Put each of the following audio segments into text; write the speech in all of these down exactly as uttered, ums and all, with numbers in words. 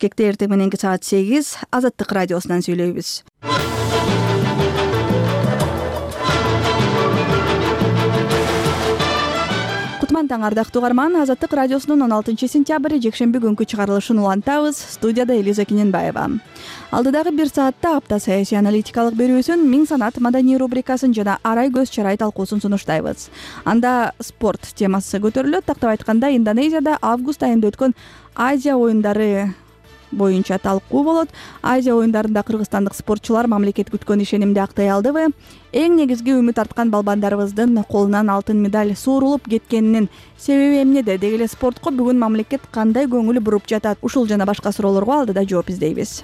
Кекте эртең мененки саат сегиз Азаттык радиосунан сүйлөйбүз. Кутман таң ардактуу угарман, Азаттык радиосунун он алтынчы сентябрь жекшемби күнкү чыгарылышын улантабыз. Студияда Элиза Кененбаева. Алдыдагы бир саатта апта саясий аналитикалык берүүсүн, миң санат маданий рубрикасын жана арай көз чарай талкуусун сунуштайбыз. Анда спорт темасы көтөрүлөт. Тактап айтканда, Индонезияда август айында өткөн Азия оюндары боюнча талкуу болот. Азия оюндарында кыргызстандык спортчулар мамлекет күткөн ишенимди актай алдыбы? Эң негизги үмүт арткан балбандарыбыздын колунан алтын медаль суурулуп кеткенинин себеби эмнеде? Деги эле спортко бүгүн мамлекет кандай көңүл буруп жатат? Ушул жана башка суроолорго алдыда жооп издейбиз.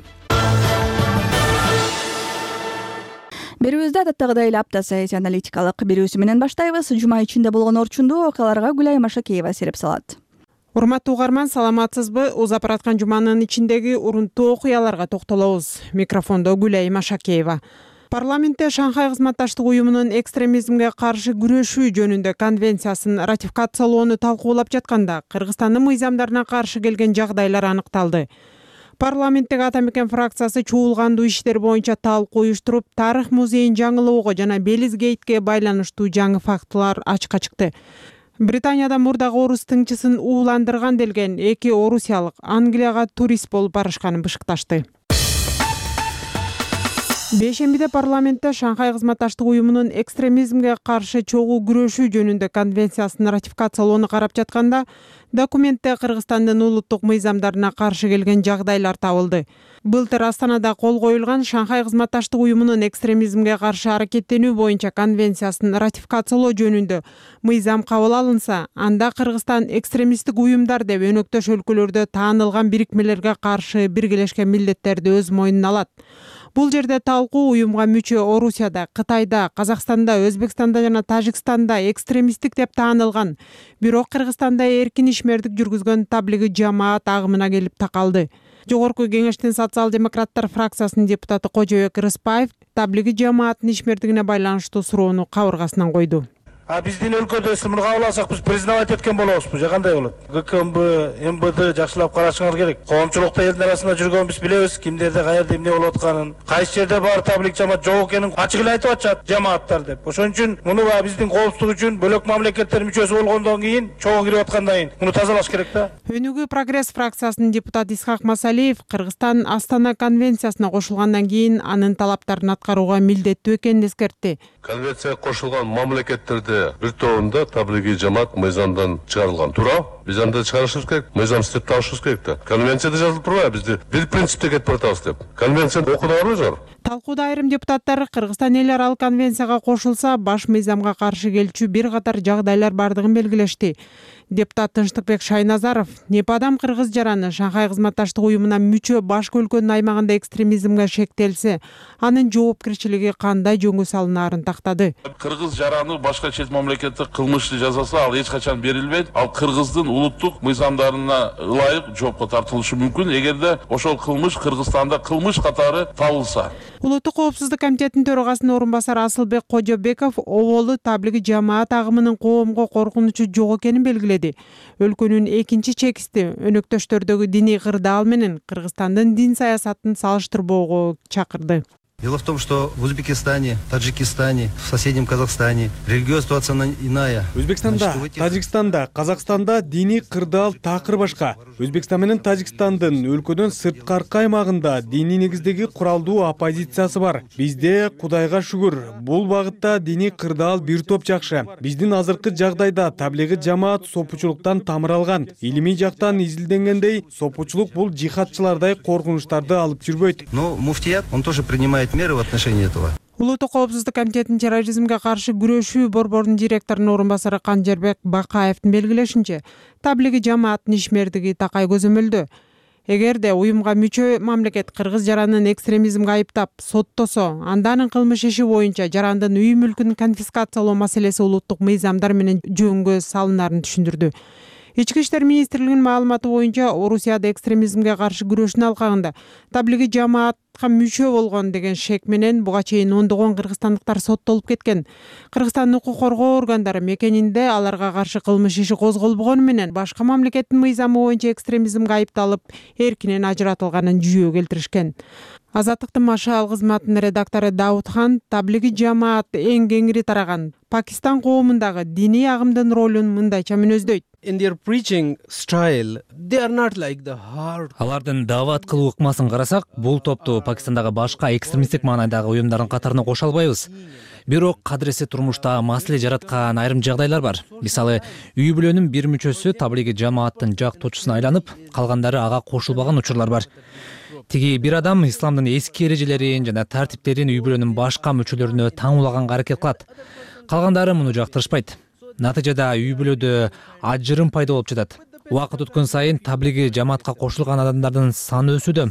Берүүбүздү адаттагыдай эле апта саясий аналитикалык берүүсү менен баштайбыз. Жума ичинде болгон орчундуу окуяларга Гүлай Машакеева сереп салат. Урматтуу угарман, саламатсызбы? Узап бараткан жуманын ичиндеги урунттуу окуяларга токтолобуз. Микрофондо Гүлай Машакеева. Парламентте Шанхай кызматташтык уюмунун экстремизмге каршы күрөшүү жөнүндө конвенциясын ратификациялоону талкуулап жатканда Кыргызстандын мыйзамдарына каршы келген жагдайлар аныкталды. Парламенттеги Ата Мекен фракциясы чуулгандуу иштер боюнча талкуу уюштуруп, тарых музейин жаңылоого жана Белизгейтке байланыштуу жаңы фактылар ачыкка чыкты. Британияда мурдагы орус тыңчысын ууландырган делген эки орусиялык Англияга турист болуп барышканын бышыкташты. Бейшембиде парламентте Шанхай кызматташтык уюмунун экстремизмге каршы чогуу күрөшүү жөнүндө конвенциясын ратификациялоону карап жатканда, документте Кыргызстандын улуттук мыйзамдарына каршы келген жагдайлар табылды. Былтыр Астанада кол коюлган Шанхай кызматташтык уюмунун экстремизмге каршы аракеттенүү боюнча конвенциясын ратификациялоо жөнүндө мыйзам кабыл алынса, анда Кыргызстан экстремисттик уюмдар деп өнөктөш өлкөлөрдө таанылган бирикмелерге каршы биргелешкен милдеттерди өз мойнуна алат. Бул жерде талкуу уюмга мүчө Орусияда, Кытайда, Казакстанда, Өзбекстанда жана Тажикстанда экстремисттик деп таанылган, бирок Кыргызстанда эркин ишмердик жүргүзгөн таблиги жамаат агымына келип такалды. Жогорку кеңештин социал-демократтар фракциясынын депутаты Кожобек Рыспаев таблиги жамааттын ишмердигине байланыштуу суроону кабыргасынан койду. А биздин өлкөдө сымыр кабыл алсак, биз признавать эткен болобузбу же кандай болот? ГКМБ, МБД жакшылап карашыңар керек. Коомчулукта элдин арасында жүргөн биз билебиз, кимдерде каерде эмне болуп атканын, кайсы жерде бар таблик жамаат жок экенин ачык эле айтып атышат жамааттар деп. Ошон үчүн муну биздин коопсуздук үчүн бөлөк мамлекеттер мүчөсү болгондон кийин, чогуу кирип аткандан кийин муну тазалаш керек да. Өнүгүү прогресс фракциясынын депутаты Исхак Масалиев Кыргызстан Астана конвенциясына кошулгандан кийин анын талаптарын аткарууга милдеттүү экенин эскертти. Конвенцияга кошулган мамлекеттерде бир тобунда таблиги жамаат мыйзамдан чыгарылган. Туура? Биз анда чыгарышыбыз керек, мыйзам иштеп табышыбыз керек да. Конвенцияда жазылып турбайбы бизди бир принципте кетип баратабыз деп. Конвенцияны окудуңарбы? Талкууда айрым депутаттар Кыргызстан эл аралык конвенцияга кошулса, баш мыйзамга каршы келчү бир катар жагдайлар бардыгын белгилешти. Депутат Тынчтыкбек Шайназаров Непадам кыргыз жараны Шанхай кызматташтык уюмуна мүчө башка өлкөнүн аймагында экстремизмге шектелсе, анын жоопкерчилиги кандай жөнгө салынаарын тактады. Кыргыз жараны башка чет мамлекетте кылмышты жазаса, ал эч качан берилбейт. Ал Кыргыздын улуттук мыйзамдарына ылайык жоопко тартылышы мүмкүн, эгерде ошол кылмыш Кыргызстанда кылмыш катары табылса. Улуттук коопсуздук комитетинин төрагасынын орун басары Асылбек Кожобеков оболу таблиги жамаат агымынын коомго коркунучу жок экенин белгиледи. Өлкөнүн экинчи чекисти өнөктөштөрдөгү диний кырдаал менен Кыргызстандын дин саясатын салыштырбоого чакырды. Дело в том, что в Узбекистане, Таджикистане, в соседнем Казахстане религиозная ситуация иная. Өзбекстанда, Таджикстанда, Казакстанда диний кырдаал такыр башка. Өзбекстан менен Тажикстандын өлкөдөн сырткаркы аймагында диний негиздеги куралдуу оппозициясы бар. Бизде Кудайга шүгүр, бул багытта диний кырдаал бир топ жакшы. Биздин азыркы жагдайда таблиги жамаат сопучулуктан тамыр алган. Илимий жактан изилденгендей, сопучулук бул жихадчылардай коркунучтарды алып жүрбөйт. Но муфтият, он тоже принимает меры в отношении этого. Улуттук коопсуздук комитетинин терроризмге каршы күрөшүү борборунун директорунун орун басары Канжербек Бакаевдин белгилешинче, таблиги жамааттын ишмердиги такай көзөмөлдө. Эгерде уюмга мүчө мамлекет кыргыз жаранын экстремизмге айыптап соттосо, анда анын кылмыш иши боюнча жарандын үй мүлкүн конфискациялоо маселеси улуттук мыйзамдар менен жөнгө салынарын түшүндүрдү. Ички иштер министрлигинин маалыматы боюнча Орусияда экстремизмге каршы күрөшүүнүн алкагында таблиги жамаат жамаатка мүчө болгон деген шек менен буга чейин ондогон кыргызстандыктар соттолуп кеткен. Кыргызстан укук коргоо органдары мекенинде аларга каршы кылмыш иши козголбогону менен башка мамлекеттин мыйзамы боюнча экстремизмге айыпталып, эркинен ажыратылганын жүйө келтиришкен. Азаттыктын машаал кызматынын редактору Даудхан таблиги жамаат эң кеңири тараган Пакистан коомундагы диний агымдын ролун мындайча мүнөздөйт. In their preaching style, they are not like the hard. Алардын даават кылуу ыкмасын карасак, бул топту Пакистандагы башка экстремисттик маанайдагы уюмдардын катарына кошо албайбыз. Бирок кадыресе турмушта маселе жараткан айрым жагдайлар бар. Мисалы, үй бүлөнүн бир мүчөсү таблиги жамааттын жактоочусуна айланып, калгандары ага кошулбаган учурлар бар. Тиги бир адам исламдын эски эрежелерин жана тартиптерин үй бүлөнүн башка мүчөлөрүнө таңуулаганга аракет кылат. Калгандары муну жактырышпайт. Натыйжада үй бүлөдө ажырым пайда болуп жатат. Убакыт өткөн сайын таблиги жамаатка кошулган адамдардын саны өсүүдө.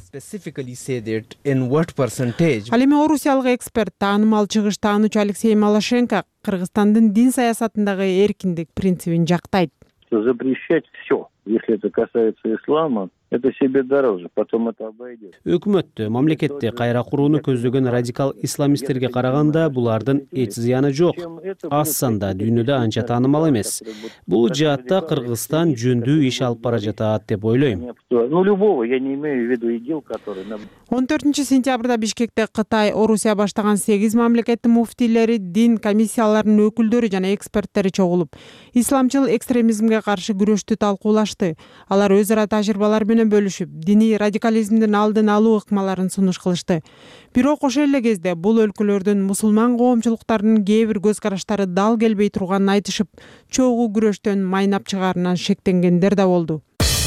Ал эми орусиялык эксперт, таанымал чыгыш таануучу Алексей Малашенко Кыргызстандын дин саясатындагы эркиндик принцибин жактайт. Запрещать все, если это касается ислама, это себе дороже, потом это обойдет. Өкмөттө, мамлекетте кайра курууну көздөгөн радикал исламисттерге караганда булардын эч зыяны жок. Аз санда дүйнөдө анча таанымал эмес. Бул жаатта Кыргызстан жөндүү иш алып бара жатат деп ойлойм. Ну, любого, я не имею в виду ИГИЛ, который... он төртүнчү сентябрда Бишкекте Кытай, Орусия баштаган сегиз мамлекеттин муфтийлери, дин комиссияларынын өкүлдөрү жана эксперттери чогулуп, исламчыл экстремизмге каршы күрөштү талкуулашты. Алар өз ара тажрыйбалар менен бөлүшүп, диний радикализмдин алдын алуу ыкмаларын сунуш кылышты. Бирок ошол эле кезде бул өлкөлөрдүн мусулман коомчулуктарынын кээ бир көз караштары дал келбей турганын айтышып, чогуу күрөштөн майнап чыгаарынан шектенгендер да болду.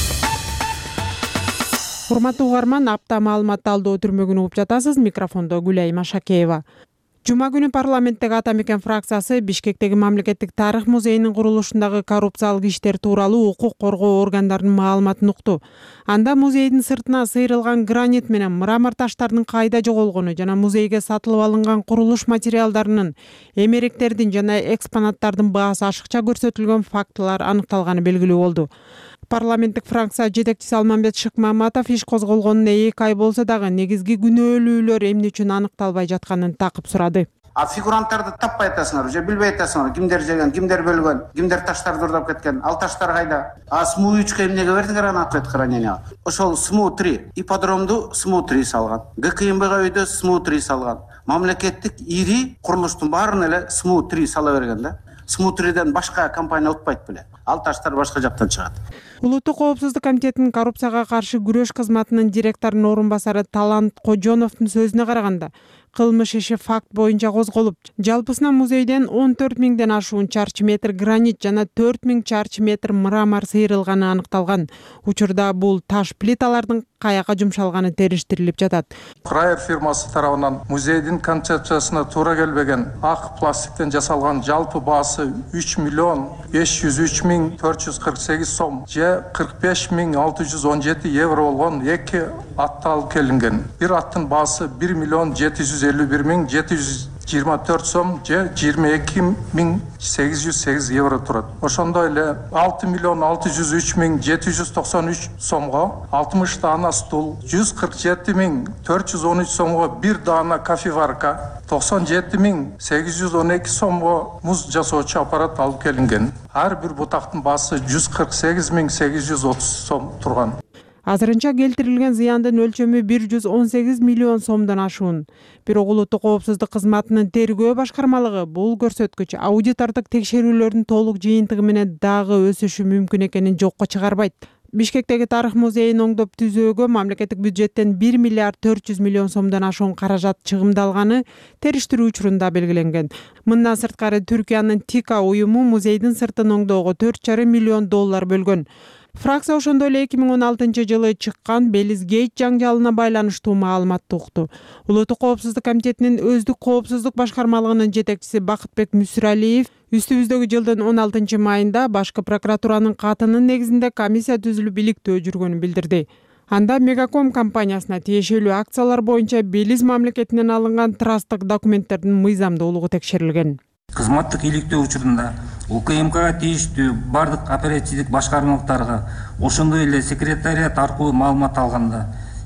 Урматтуу угарман, апта маалымат талдоо түрмөгүн угуп жатасыз. Микрофондо Гүлай Машакеева. Жума күнү парламенттеги Ата Мекен фракциясы Бишкектеги мамлекеттик тарых музейинин курулушундагы коррупциялык иштер тууралуу укук коргоо органдарынын маалыматын укту. Анда музейдин сыртына сыйрылган гранит менен мрамор таштардын кайда жоголгону жана музейге сатылып алынган курулуш материалдарынын, эмеректердин жана экспонаттардын баасы ашыкча көрсөтүлгөн фактылар аныкталганы белгилүү болду. Парламенттик фракция жетекчиси Алмамбет Шыкмаматов иш козголгонуна эки ай болсо дагы негизги күнөөлүүлөр эмне үчүн аныкталбай жатканын такып сурады. А фигуранттарды таппай атасыңар, же билбей атасыңар, кимдер жеген, кимдер бөлгөн, кимдер таштарды урдап кеткен, ал таштар кайда? А СМУ үчкө эмнеге бердиңер аны ответ хранения? Ошол СМУ три, ипподромду СМУ три салган, ГКМБга үйдө СМУ три салган. Мамлекеттик ири курулуштун баарын эле СМУ три сала берген да. СМУ триден башка компания утпайт беле. Ал таштар башка жактан чыгат. Улуттук коопсуздук комитетинин коррупцияга каршы күрөш кызматынын директорунун орун басары Талант Кожоновдун сөзүнө караганда, кылмыш иши факт боюнча козголуп, жалпысынан музейден он төрт миңден ашуун чарчы метр гранит жана төрт миң чарчы метр мрамор сыйрылганы аныкталган. Учурда бул таш плиталардын каяка жумшалганы териштирилип жатат. Крайер фирмасы тарабынан музейдин концепциясына туура келбеген ак пластиктен жасалган жалпы баасы үч миллион беш жүз үч миң төрт жүз кырк сегиз сом же кырк беш миң алты жүз он жети евро болгон эки атты алып келинген. Бир аттын баасы бир миллион жети жүз элүү бир миң жети жүз жыйырма төрт сом же жыйырма эки миң сегиз жүз сегиз евро турат. Ошондой эле алты миллион алты жүз үч миң жети жүз токсон үч сомго алтымыш даана стул, жүз кырк жети миң төрт жүз он үч сомго бир даана кофеварка, токсон жети миң сегиз жүз он эки сомго муз жасоочу аппарат алып келинген. Ар бир бутактын баасы жүз кырк сегиз миң сегиз жүз отуз сом турган. Азырынча келтирилген зыяндын өлчөмү бир жүз он сегиз миллион сомдон ашуун. Бирок улуттук коопсуздук кызматынын тергөө башкармалыгы бул көрсөткүч аудитордук текшерүүлөрдүн толук жыйынтыгы менен дагы өсүшү мүмкүн экенин жокко чыгарбайт. Бишкектеги тарых музейин оңдоп түзөөгө мамлекеттик бюджеттен бир миллиард төрт жүз миллион сомдон ашуун каражат чыгымдалганы териштирүү учурунда белгиленген. Мындан сырткары Түркиянын ТИКА уюму музейдин сыртын оңдоого төрт жарым миллион доллар бөлгөн. Фракция ошондой эле эки миң он алтынчы жылы чыккан Белиз Гейт жаңжалына байланыштуу маалыматты укту. Улуттук коопсуздук комитетинин өздүк коопсуздук башкармалыгынын жетекчиси Бакытбек Мүсүралиев үстүбүздөгү жылдын он алтынчы майында башкы прокуратуранын катынын негизинде комиссия түзүлүп иликтөө жүргөнүн билдирди. Анда Мегаком компаниясына тиешелүү акциялар боюнча Белиз мамлекетинен алынган трасттык документтердин мыйзамдуулугу текшерилген. Кызматтык иликтөө учурунда УКМКга тийиштүү бардык оперативдик башкармалыктарга ошондой эле секретариат аркылуу маалымат алганда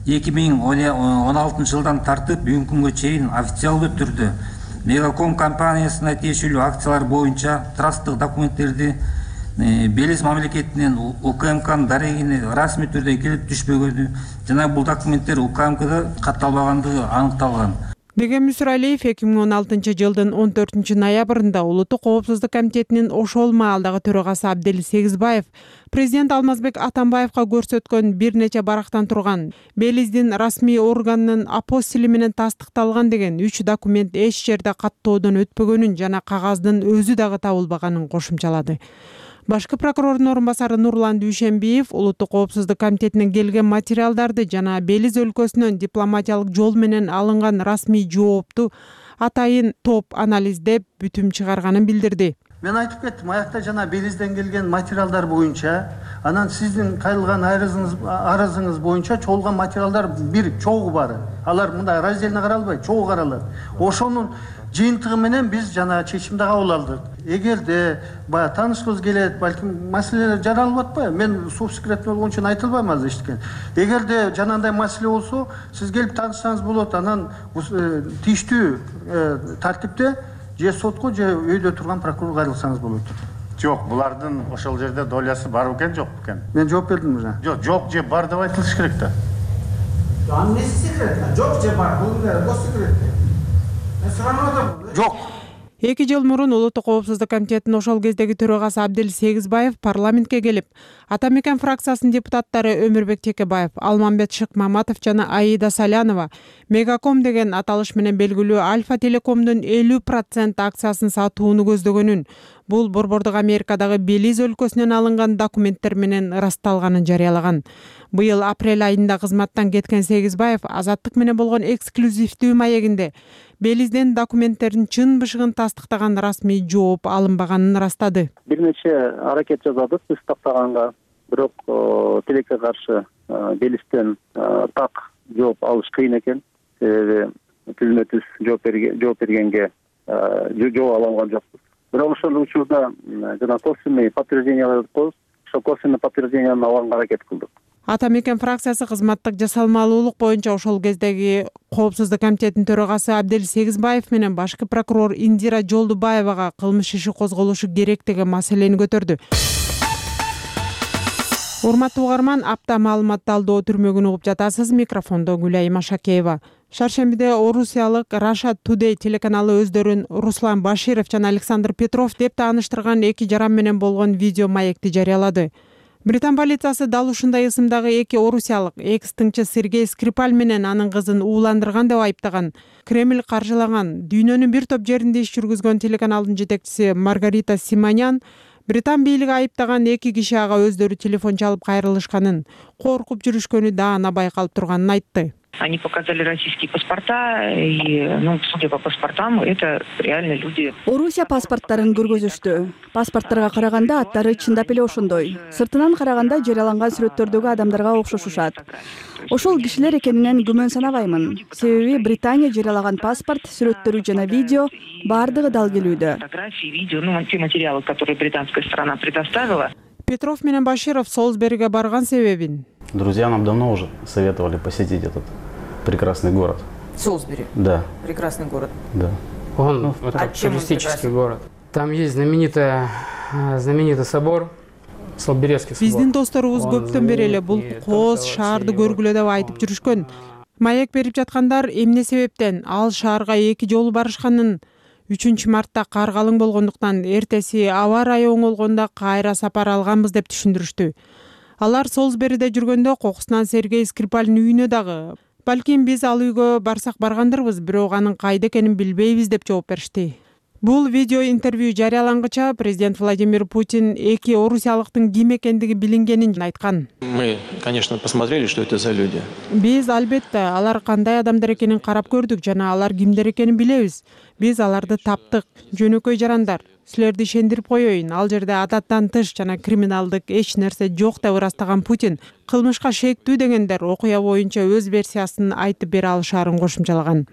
эки миң он алтынчы жылдан тартып бүгүнкү күнгө чейин официалдуу түрдө Мегаком компаниясына тиешелүү акциялар боюнча трасттык документтерди Белиз мамлекетинен УКМКнын дарегине расмий түрдө келип түшпөгөнү жана бул документтер УКМКда катталбагандыгы аныкталган. деген Мүсүралиев эки миң он алтынчы жылдын он төртүнчү ноябрында Улуттук коопсуздук комитетинин ошол маалдагы төрагасы Абдел Сегизбаев президент Алмазбек Атамбаевга көрсөткөн бир нече барактан турган Белиздин расмий органынын апостили менен тастыкталган деген үч документ эч жерде каттоодон өтпөгөнүн жана кагаздын өзү дагы табылбаганын кошумчалады. Башкы прокурордун орун басары Нурлан Дүйшенбиев Улуттук коопсуздук комитетинен келген материалдарды жана Белиз өлкөсүнөн дипломатиялык жол менен алынган расмий жоопту атайын топ анализдеп бүтүм чыгарганын билдирди. Мен айтып кеттим, аякта жана Белизден келген материалдар боюнча, анан сиздин кайрылган арызыңыз арызыңыз боюнча чогулган материалдар бир чогуу бар. Алар мындай разделно каралбайт, чогуу каралат. Ошонун жыйынтыгы менен биз жана чечимди кабыл алдык. Эгерде баягы таанышкыбыз келет, балким маселелер жаралып атпайбы? Мен субсекретный болгон үчүн айта албайм азыр эчтекен. Эгерде жанагындай маселе болсо, сиз келип таанышсаңыз болот. Анан тийиштүү тартипте же сотко же өйдө турган прокурор кайрылсаңыз болот. Жок, булардын ошол жерде долясы бар экен, жок бекен? Мен жооп бердим уже. Жок, жок же бар деп айтылыш керек да. Анын неси секрет? Жок же бар, бул гос секрет. Мен суранып атам. Жок. эки жыл мурун Улуттук коопсуздук комитетинин ошол кездеги төрагасы Абдел Сегизбаев парламентке келип, Атамекен фракциясынын депутаттары Өмүрбек Текебаев, Алмамбет Шыкмаматов жана Аида Салянова Мегаком деген аталыш менен белгилүү Альфа Телекомдун элүү процент акциясын сатууну көздөгөнүн, бул Борбордук Америкадагы Белиз өлкөсүнөн алынган документтер менен ырасталганын жарыялаган. Быйыл апрель айында кызматтан кеткен Сегизбаев Азаттык менен болгон эксклюзивдүү маегинде Белизден документтердин чын бышыгын тастыктаган расмий жооп алынбаганын ырастады. Бир нече аракет жасадык биз тактаганга, бирок тилекке каршы Белизден так жооп алыш кыйын экен. Себеби түзмө түз жооп бергенге жооп ала алган жокпуз. Бирок ошол учурда жана косвенный подтверждениялар коюп, ошол косвенный подтвержденияны алганга аракет кылдык. Атамекен фракциясы кызматтык жасалмалуулук боюнча ошол кездеги коопсуздук комитетинин төрагасы Абдел Сегизбаев менен башкы прокурор Индира Жолдубаевага кылмыш иши козголушу керек деген маселени көтөрдү. Урматтуу угарман, апта маалымат талдоо түрмөгүн угуп жатасыз. Микрофондо Гүлайым Ашакеева. Шаршембиде орусиялык Russia Today телеканалы өздөрүн Руслан Баширов жана Александр Петров деп тааныштырган эки жаран менен болгон видео маекти жарыялады. Британ полициясы дал ушундай ысымдагы эки орусиялык экс-тыңчы Сергей Скрипаль менен анын кызын ууландырган деп айыптаган, Кремль каржылаган, дүйнөнүн бир топ жеринде иш жүргүзгөн телеканалдын жетекчиси Маргарита Симонян Британ бийлиги айыптаган эки киши ага өздөрү телефон чалып кайрылышканын, коркуп жүрүшкөнү даана байкалып турганын айтты. Они показали российские паспорта, и, ну, судя по паспортам, это реально люди. Орусия паспорттарын көргөзүштү. Паспорттарга караганда аттары чындап эле ошондой. Сыртынан караганда жарыяланган сүрөттөрдөгү адамдарга окшошушат. Ошол кишилер экенинен күмөн санабаймын. Себеби Британия жарыялаган паспорт, сүрөттөрү жана видео бардыгы дал келүүдө. Фотографии, видео, ну, те материалы, которые британская сторона предоставила. Петров менен Баширов Солсбериге барган себебин. Друзья нам давно уже советовали посетить этот прекрасный город. Солсбери? Да. Прекрасный город. Да. Он, ну, это туристический город. Там есть знаменитый, знаменитый собор, Солсберийский собор. Биздин досторубуз көптөн бери эле бул кооз шаарды көргүлө деп айтып жүрүшкөн. Маек берип жаткандар эмне себептен ал шаарга эки жолу барышканын, үчүнчү мартта кар калың болгондуктан эртеси аба ырайы оңолгондо кайра сапар алганбыз деп түшүндүрүштү. Алар Солсбериде жүргөндө кокусунан Сергей Скрипальдын үйүнө дагы, балким биз ал үйгө барсак баргандырбыз, бирок анын кайда экенин билбейбиз деп жооп беришти. Бул видео интервью жарыялангыча президент Владимир Путин эки орусиялыктын ким экендиги билингенин айткан. Мы, конечно, посмотрели, что это за люди. Биз албетте алар кандай адамдар экенин карап көрдүк жана алар кимдер экенин билебиз. Биз аларды таптык. Жөнөкөй жарандар. Силерди ишендирип коеюн, ал жерде адаттан тыш жана криминалдык эч нерсе жок деп ырастаган Путин кылмышка шектүү дегендер окуя боюнча өз версиясын айтып бере алышаарын кошумчалаган.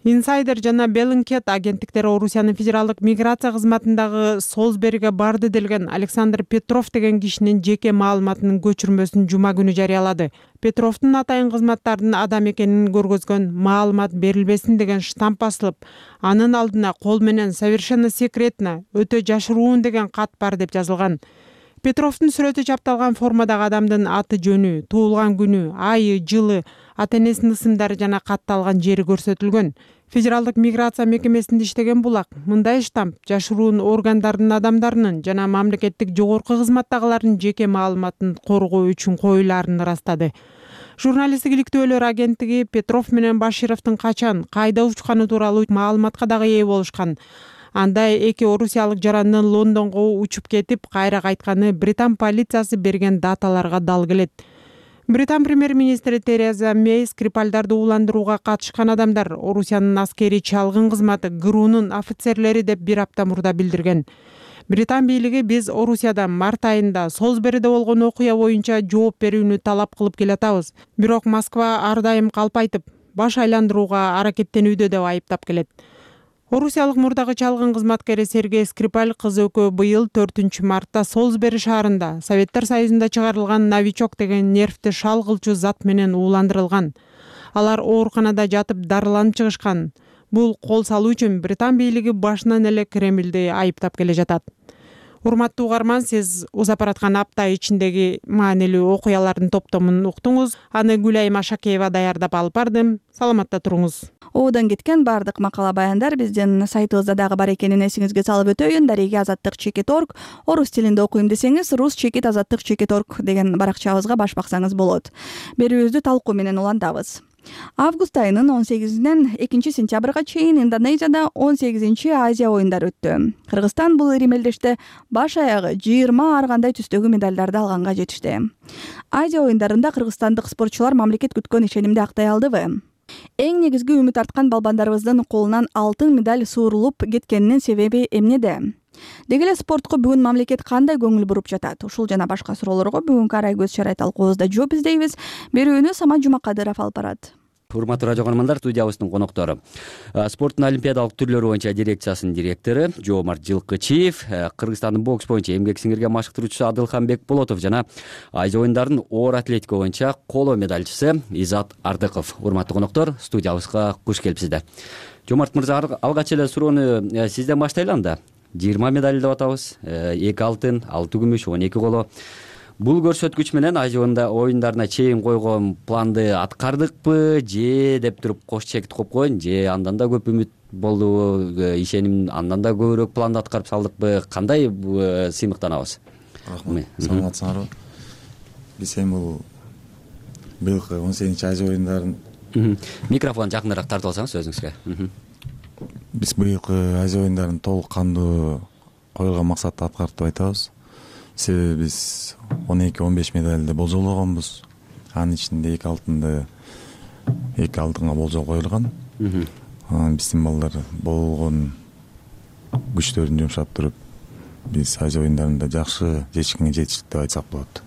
Инсайдер жана Беллинкет агенттиктери Орусиянын федералдык миграция кызматындагы Солсбериге барды делген Александр Петров деген кишинин жеке маалыматынын көчүрмөсүн жума күнү жарыялады. Петровдун атайын кызматтардын адам экенин көргөзгөн маалымат берилбесин деген штамп басылып, анын алдына кол менен совершенно секретно, өтө жашыруун деген кат бар деп жазылган. Петровдун сүрөтү чапталган формадагы адамдын аты жөнү, туулган күнү, айы, жылы, ата-энесинин ысымдары жана катталган жери көрсөтүлгөн. Федералдык миграция мекемесинде иштеген булак мындай штамп жашыруун органдардын адамдарынын жана мамлекеттик жогорку кызматтагылардын жеке маалыматын коргоо үчүн коюлаарын ырастады. Журналисттик иликтөөлөр агенттиги Петров менен Башировдун качан, кайда учканы тууралуу маалыматка дагы ээ болушкан. Анда эки орусиялык жарандын Лондонго учуп кетип, кайра кайтканы Британ полициясы берген даталарга дал келет. Британ премьер-министри Тереза Мей Скрипальдарды уландырууга катышкан адамдар Орусиянын аскери чалгын кызматы ГРУнун офицерлери деп бир апта мурда билдирген. Британ бийлиги биз Орусияда март айында Солсбериде болгон окуя боюнча жооп берүүнү талап кылып келатабыз. Бирок Москва ар дайым калп айтып, баш айландырууга аракеттенүүдө деп айыптап келет. Орусиялык мурдагы чалгын кызматкери Сергей Скрипаль кызы экөө быйыл төртүнчү мартта Солсбери шаарында Советтер Союзунда чыгарылган новичок деген нервти шал кылчу зат менен ууландырылган. Алар ооруканада жатып дарыланып чыгышкан. Бул кол салуу үчүн Британ бийлиги башынан эле Кремлди айыптап келе жатат. Урматтуу угарман, сиз узап бараткан апта ичиндеги маанилүү окуялардын топтомун уктуңуз. Аны Гүлай Машакеева даярдап алып бардым. Саламатта туруңуз. Оодон кеткен бардык макала баяндар биздин сайтыбызда дагы бар экенин эсиңизге салып өтөйүн. Дареги азаттык чекит точка орг, орус тилинде окуйм десеңиз, рус чекит азаттык чекит точка орг деген баракчабызга баш баксаңыз болот. Берүүбүздү талкуу менен улантабыз. Август айынын он сегизинен экинчи сентябрга чейин Индонезияда он сегизинчи Азия оюндары өттү. Кыргызстан бул iri мелдеште баш аягы жыйырма ар кандай түстөгү медалдарды алганга жетишти. Азия оюндарында кыргызстандык спортчулар мамлекет күткөн ишенимди актай алдыбы? Эң негизги үмүт арткан балбандарыбыздын колунан алтын медаль суурулуп кеткенинин себеби эмнеде? Деги эле спортко бүгүн мамлекет кандай көңүл буруп жатат? Ушул жана башка суроолорго бүгүнкү арай көз чарай талкуубузда жооп издейбиз. Берүүнү Самат Жумакадыров алып барат. Урматтуу радио көрөрмандар, студиябыздын коноктору спорттун олимпиадалык түрлөрү боюнча дирекциясынын директору Жоомарт Жылкычиев, Кыргызстандын бокс боюнча эмгек сиңирген машыктыруучусу Адылхан Бекболотов жана Азия оюндарынын оор атлетика боюнча коло медальчысы Изат Ардыков. Урматтуу коноктор, студиябызга куш келипсиздер. Жоомарт мырза, алгач эле суроону сизден баштайлы анда. жыйырма медаль деп атабыз, эки алтын, алты күмүш, он эки коло. Бул көрсөткүч менен Азия оюндарына чейин койгон планды аткардыкпы, же деп туруп кош чекит коюп койгон, же андан да көп үмүт болду, ишеним андан да көбүрөөк планды аткарып салдыкпы, кандай сыймыктанабыз? Рахмат, саламатсыңарбы? Биз эми бул быйылкы он сегизинчи Азия оюндарын микрофон жакыныраак тартып алсаңыз өзүңүзгө. Биз быйылкы Азия оюндарын толук кандуу коюлган максатты аткардык деп айтабыз. Себеби биз он эки он беш медальды болжолгонбуз. Анын ичинде эки алтынды эки алтынга болжол коюлган. Биздин балдар болгон күчтөрүн жумшап туруп, биз Азия оюндарында жакшы жетишкенге жетиштик деп айтсак болот.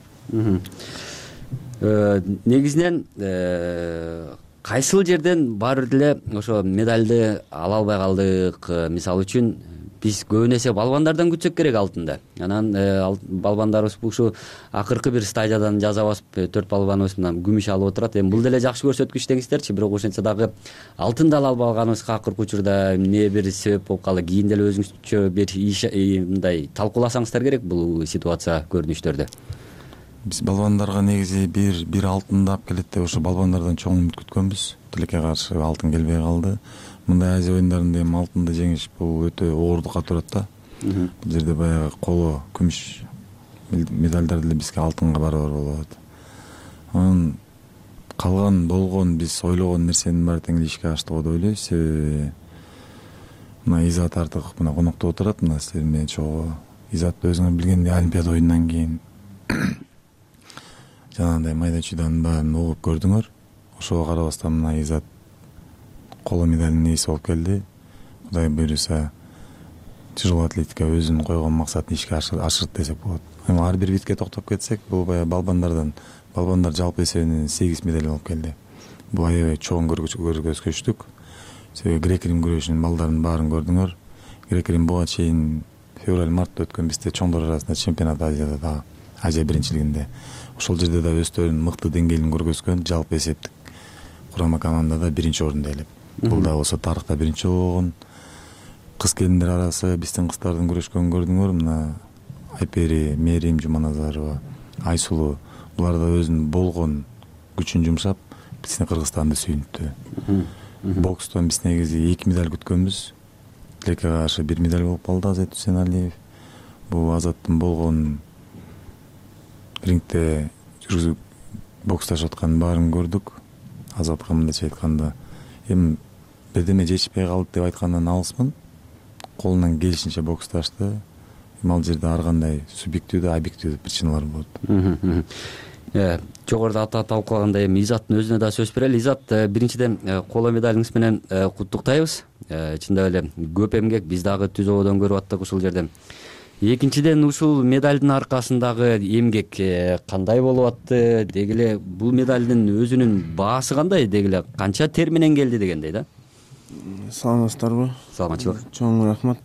Негизинен кайсыл жерден баары деле ошо медальды ала албай калдык? Мисалы үчүн биз көбүн эсе балбандардан күтсөк керек алтынды. Анан балбандарыбыз ушу акыркы бир стадиядан жаза басып төрт балбаныбыз менен күмүш алып отурат. Эми бул деле жакшы көрсөткүч деңиздерчи, бирок ошентсе дагы алтынды ала албаганыбызга акыркы учурда эмне бир себеп болуп калды? Кийин деле өзүңүзчө бир мындай талкууласаңыздар керек бул ситуация, көрүнүштөрдү. Биз балбандарга негизи бир бир алтынды алып келет деп ошо балбандардан чоң үмүт күткөнбүз. Тилекке каршы алтын келбей калды. Мындай Азия оюндарында эми алтынды жеңиш бул өтө оордукка турат да. Бул жерде баягы коло, күмүш медальдар деле бизге алтынга барабар болот. Анан калган болгон биз ойлогон нерсенин баары тең эле ишке ашты го деп ойлойбуз. Себеби мына Изат Ардыков мына конокто отурат, мына силер менен чогуу. Изат өзүңөр билгендей Олимпиада оюнунан кийин жанагындай майда чүйдөнүн баарын угуп көрдүңөр. Ошого карабастан мына Изат коло медалдын ээси болуп келди. Кудай буйруса тяжелый атлетика өзүнүн койгон максатын ишке ашырт десек болот. Эми ар бир витке токтоп кетсек, бул баягы балбандардан балбандар жалпы эсебинен сегиз медаль болуп келди. Бул аябай чоң көргөзгүчтүк. себеби грек рим күрөшүнүн балдарын баарын көрдүңөр. Грек рим буга чейин февраль мартта өткөн бизде чоңдор арасында чемпионат Азияда дагы Азия биринчилигинде ошол жерде да өздөрүнүн мыкты деңгээлин көргөзгөн, жалпы эсептик курама командада биринчи орунду ээлеп. Бул да болсо тарыхта биринчи болгон. Кыз келиндер арасы биздин кыздардын күрөшкөнүн көрдүңөр. Мына Айпери, Мерим Жуманазарова, Айсулуу, булар да өзүнүн болгон күчүн жумшап биздин Кыргызстанды сүйүнттү. Бокстон биз негизи эки медаль күткөнбүз. Тилекке каршы бир медаль болуп калды Азат Үсеналиев. Бул Азаттын болгон рингде жүргүзүп боксташып атканын баарын көрдүк. Азатка мындайча айтканда, эми бирдеме жетишпей калды деп айткандан алысмын. Колунан келишинче боксташты. Ал жерде ар кандай субъективдүү, объективдүү причиналар болот. Жогоруда ата талкуулагандай эми Изаттын өзүнө да сөз берели. Изат, биринчиден коло медалиңиз менен куттуктайбыз. Чындап эле көп эмгек, биз дагы түзөбөдөн көрүп аттык ушул жерден. Экинчиден, ушул медалдын аркасындагы эмгек кандай болуп атты? Деги эле бул медалдын өзүнүн баасы кандай? Деги эле канча тер менен келди дегендей да? Саламатсыздарбы? Саламатчылык. Чоң рахмат.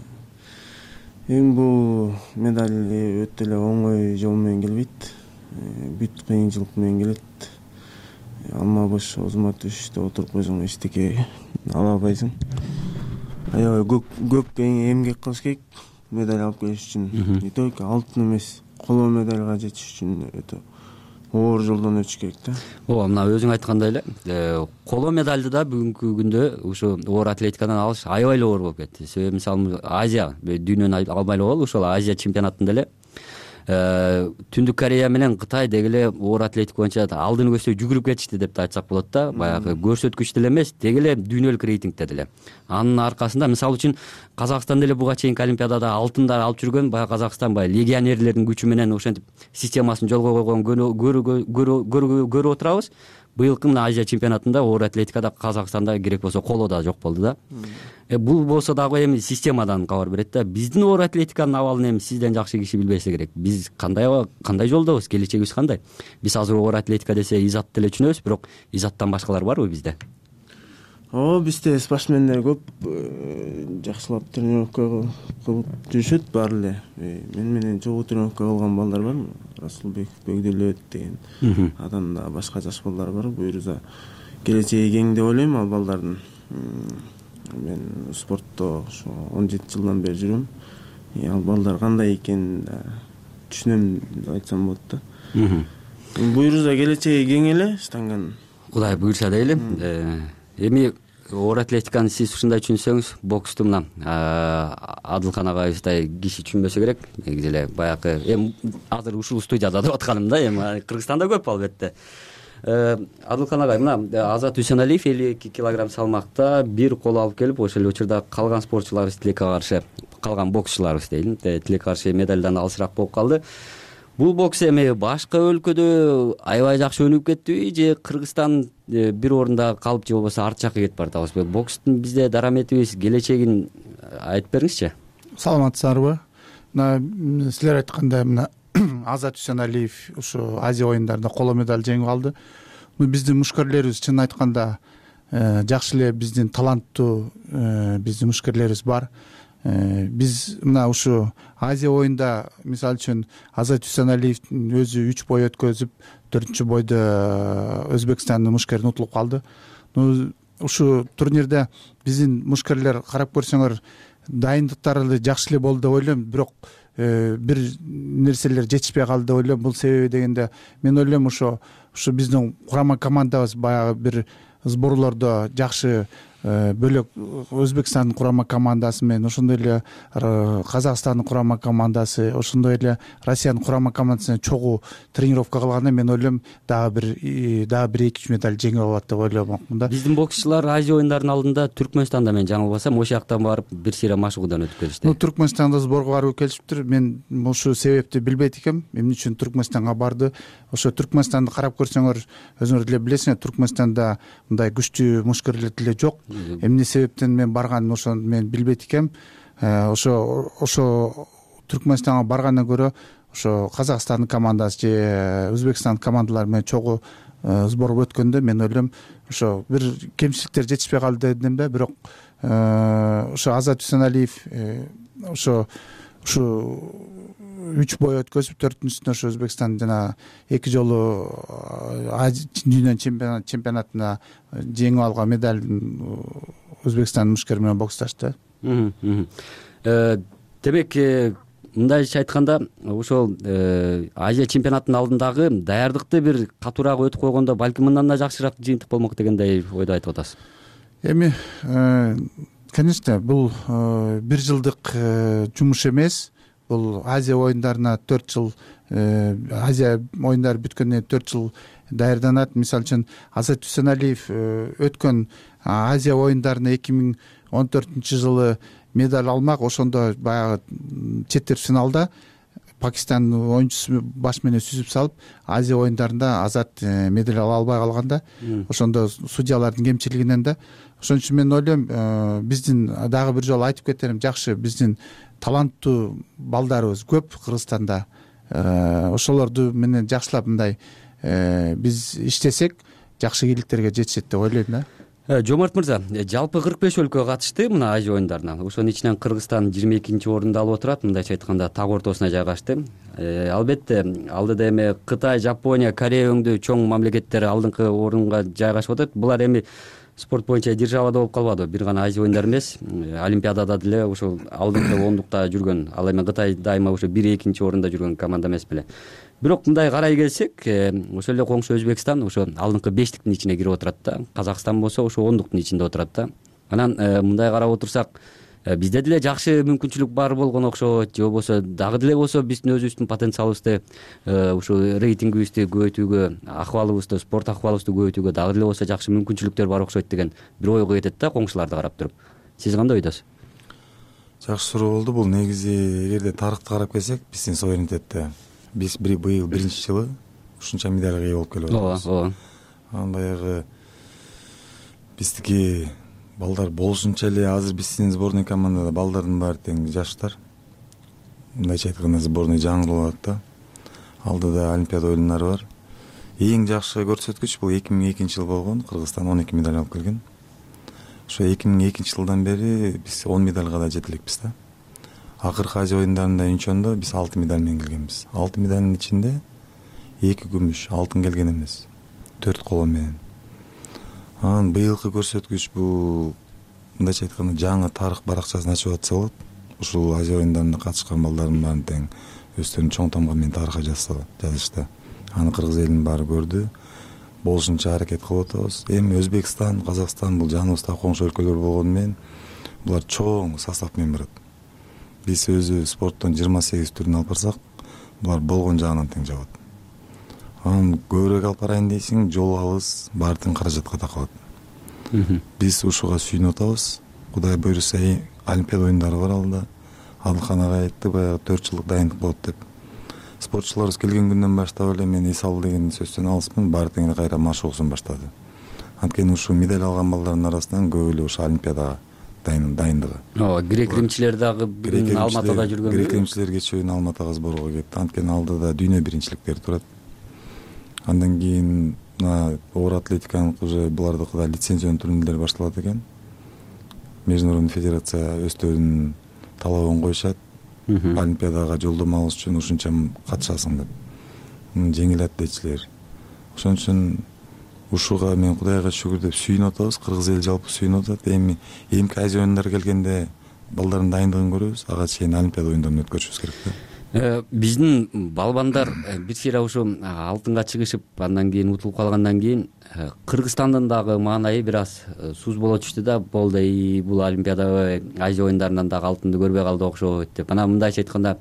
Эми бул медаль өтө эле оңой жол менен келбейт. Бүт кыйынчылык менен келет. Алма бош озма түш деп отуруп койсоң эчтеке ала албайсың. Аябай көп көп эмгек кылыш керек медаль алып келиш үчүн. Не только алтын эмес, коло медальга жетиш үчүн өтө оор жолдон өтүш керек да. Ооба, мына өзүң айткандай эле, коло медальды да бүгүнкү күндө ушу оор атлетикадан алыш аябай эле оор болуп кетти. Себеби мисалы Азия, дүйнөнү албай эле коелу, ошол Азия чемпионатында эле Түндүк Корея менен Кытай деги эле оор атлетика боюнча алдыны көздөй жүгүрүп кетишти деп да айтсак болот да. Баягы көрсөткүчтө эле эмес, деги эле дүйнөлүк рейтингте деле. Анын аркасында мисалы үчүн Казакстан деле буга чейинки олимпиадада алтындар алып жүргөн, баягы Казакстан баягы легионерлердин күчү менен ошентип системасын жолго койгон көрүп отурабыз. Быйылкы мына Азия чемпионатында оор атлетикада Казакстанда керек болсо колода жок болду да. Э бул болсо дагы эми системадан кабар берет да. Биздин оор атлетиканын абалын эми сизден жакшы киши билбесе керек. Биз кандай кандай жолдобуз, келечегибиз кандай? Биз азыр оор атлетика десе Изатты эле түшүнөбүз, бирок Изаттан башкалар барбы бизде? Ооба, бизде спортсмендер көп, жакшылап тренировка кылып жүрүшөт баары эле. Мен менен чогуу тренировка кылган балдар бар. Расулбек Бөгдөлөт деген адам да башка жаш балдар бар. Буюрса келечеги кең деп ойлойм ал балдардын. Мен спортто ошо он жети жылдан бери жүрөм. Ал балдар кандай экенин түшүнөм деп айтсам болот да. Буюрса келечеги кең эле штанган. Кудай буйрса дейли. Эми оор атлетиканы сиз ушундай түшүнсөңүз, боксту мына Адылхан агайыбыздай киши түшүнбөсө керек. Негизи эле баягы эми азыр ушул студияда деп атканым да, эми Кыргызстанда көп албетте. Адылхан агай, мына Азат Үсеналиев элүү эки килограмм салмакта бир кол алып келип, ошол эле учурда калган спортчуларыбыз тилекке каршы, калган боксчуларыбыз дейли, тилекке каршы медальдан алысыраак болуп калды. Бул бокс эми башка өлкөдө аябай жакшы өнүгүп кеттиби же Кыргызстан бир орунда калып же болбосо арт жакка кетип баратабызбы? Бокстун бизде дараметибиз, келечегин айтып бериңизчи. Саламатсыздарбы? Мына силер айткандай мына Азат Үсеналиев ушу Азия оюндарында коло медаль жеңип алды. Биздин мушкерлерибиз чын айтканда жакшы эле, биздин таланттуу биздин мушкерлерибиз бар. Биз мына ушу Азия оюнда мисалы үчүн Азат Үсеналиевдин өзү үч бой өткөзүп, төртүнчү бойдо Өзбекстандын мушкерин утулуп калды. Ушу турнирде биздин мушкерлер карап көрсөңөр дайындыктары жакшы эле болду деп ойлойм, бирок бир нерселер жетишпей калды деп ойлойм. Бул себеби дегенде мен ойлойм ушу ушу биздин курама командабыз баягы бир сборлордо жакшы бөлөк Өзбекстандын курама командасы менен ошондой эле Казакстандын курама командасы, ошондой эле Россиянын курама командасы чогуу тренировка кылганда мен ойлойм дагы бир дагы бир эки үч медаль жеңип алат деп ойлойм да. Биздин боксчулар Азия оюндарынын алдында Түркмөнстанда мен жаңылбасам ошол жактан барып бир сыйра машыгуудан өтүп келишти. Ну Түркмөнстанда сборго барып келишиптир. Мен ушул себепти билбейт экенм. Эмне үчүн Түркмөнстанга барды? Ошо Түркмөнстанды карап көрсөңөр өзүңөр деле билесиңер, Түркмөнстанда мындай күчтүү мушкерлер деле жок. Эмне себептен мен барганын ошону мен билбейт экенм. Ошо ошо Түркмөнстанга баргандан көрө ошо Казакстандын командасы же Өзбекстандын командалары менен чогуу сбор өткөндө мен ойлойм ошо бир кемчиликтер жетишпей калды дедим да, бирок ошо Азат Дүйсөналиев ошо ушу үч бой өткөзүп төртүнчүсүнө ошо Өзбекстан жана эки жолу дүйнө чемпионатына жеңип алган медалдын Өзбекстандын мушкери менен боксташты. Демек, мындайча айтканда, ошол Азия чемпионатынын алдындагы даярдыкты бир катуураак өтүп койгондо балким мындан да жакшыраак жыйынтык болмок дегендей ойду айтып атасыз. Эми, конечно, бул бир жылдык жумуш эмес. Бул Азия оюндарына төрт жыл, Азия оюндары бүткөндөн кийин төрт жыл даярданат. Мисалы үчүн Азат Дүйсөналиев өткөн Азия оюндарына эки миң он төртүнчү жылы медаль алмак, ошондо баягы четверть финалда Пакистан оюнчусу баш менен сүзүп салып, Азия оюндарында Азат медаль ала албай калганда, ошондо судьялардын кемчилигинен да. Ошон үчүн мен ойлойм, биздин дагы бир жолу айтып кетерим, жакшы биздин таланттуу балдарыбыз көп Кыргызстанда. Ошолорду менен жакшылап мындай биз иштесек, жакшы ийгиликтерге жетишет деп ойлойм да. Жомарт мырза, жалпы кырк беш өлкө катышты мына Азия оюндарына. Ошонун ичинен Кыргызстан жыйырма экинчи орунду алып отурат, мындайча айтканда так ортосуна жайгашты. Албетте, алдыда эми Кытай, Жапония, Корея өңдүү чоң мамлекеттер алдыңкы орунга жайгашып атат. Булар эми спорт боюнча державада болуп калбады. Бир гана Азия оюндары эмес, Олимпиадада деле ошол алдыңкы ондукта жүргөн. Ал эми Кытай дайыма ошо бир экинчи орунда жүргөн команда эмес беле. Бирок мындай карай келсек, ошол эле коңшу Өзбекстан ошо алдыңкы бештиктин ичине кирип отурат да. Казакстан болсо ошо ондуктун ичинде отурат да. Анан мындай карап отурсак, бизде деле жакшы мүмкүнчүлүк бар болгон окшойт, же болбосо дагы деле болсо биздин өзүбүздүн потенциалыбызды ушу рейтингибизди көбөйтүүгө, акыбалыбызды, спорт акыбалыбызды көбөйтүүгө дагы деле болсо жакшы мүмкүнчүлүктөр бар окшойт деген бир ойго кетет да, коңшуларды карап туруп. Сиз кандай ойдосуз? Жакшы суроо болду. Бул негизи эгерде тарыхты карап келсек, биздин суверенитетте биз бир быйыл биринчи жылы ушунча медальга ээ болуп келип атабыз. Ооба, ооба. Анан баягы биздики балдар болушунча эле азыр биздин сборный командада балдардын баары тең жаштар. Мындайча айтканда сборный жаңырылып атат да. Алдыда Олимпиада оюндары бар. Эң жакшы көрсөткүч бул эки миң экинчи жыл болгон. Кыргызстан он эки медаль алып келген. Ошо эки миң экинчи жылдан бери биз он медальга да жете элекпиз да. Акыркы Азия оюндарында Инчондо биз алты медаль менен келгенбиз. алты медалдын ичинде эки күмүш, алтын келген эмес. төрт коло менен. Анан быйылкы көрсөткүч бул мындайча айтканда жаңы тарых баракчасын ачып атса болот. Ушул Азия оюндарына катышкан балдардын баарын тең өздөрүнүн чоң тамга менен тарыхка жазышты. Аны кыргыз элинин баары көрдү. Болушунча аракет кылып атабыз. Эми Өзбекстан, Казакстан бул жаныбызда коңшу өлкөлөр болгону менен булар чоң состав менен барат. Биз өзү спорттон жыйырма сегиз түрүн алып барсак, булар болгон жагынан тең жабат. Анан көбүрөөк алып барайын дейсиң, жол алыс, баары тең каражатка такалат. Биз ушуга сүйүнүп атабыз. Кудай буйруса, Олимпиада оюндары бар алда. Адылхан ага айтты, баягы төрт жылдык дайындык болот деп. Спортчуларыбыз келген күндөн баштап эле мен эс ал деген сөздөн алыспын, баары тең эле кайра машыгуусун баштады. Анткени ушу медаль алган балдардын арасынан көбү эле ушу Олимпиадага дайындыгы. Ооба, грек римчилер дагы Алматада жүргөн. Грек римчилер кечөөүнү Алматага сборго кетти. Анткени алдыда дүйнө биринчиликтери турат. Андан кийин мына оор атлетиканын уже булардыкыда лицензиялуу турнирлер башталат экен. Международный федерация өздөрүнүн талабын коюшат. Олимпиадага жолдомо алыш үчүн ушунча катышасың деп. Жеңил атлетчилер. Ошон үчүн ушуга мен Кудайга шүгүр деп сүйүнүп атабыз. Кыргыз эл жалпы сүйүнүп атат. Эми эмки Азия оюндары келгенде балдардын дайындыгын көрөбүз. Ага чейин Олимпиада оюндарын өткөрүшүбүз керек да. Биздин балбандар бир сыйра ушу алтынга чыгышып, андан кийин утулуп калгандан кийин Кыргызстандын дагы маанайы бир аз суз боло түштү да. Болду, бул Олимпиада Азия оюндарынан дагы алтынды көрбөй калды окшойт деп. Анан мындайча айтканда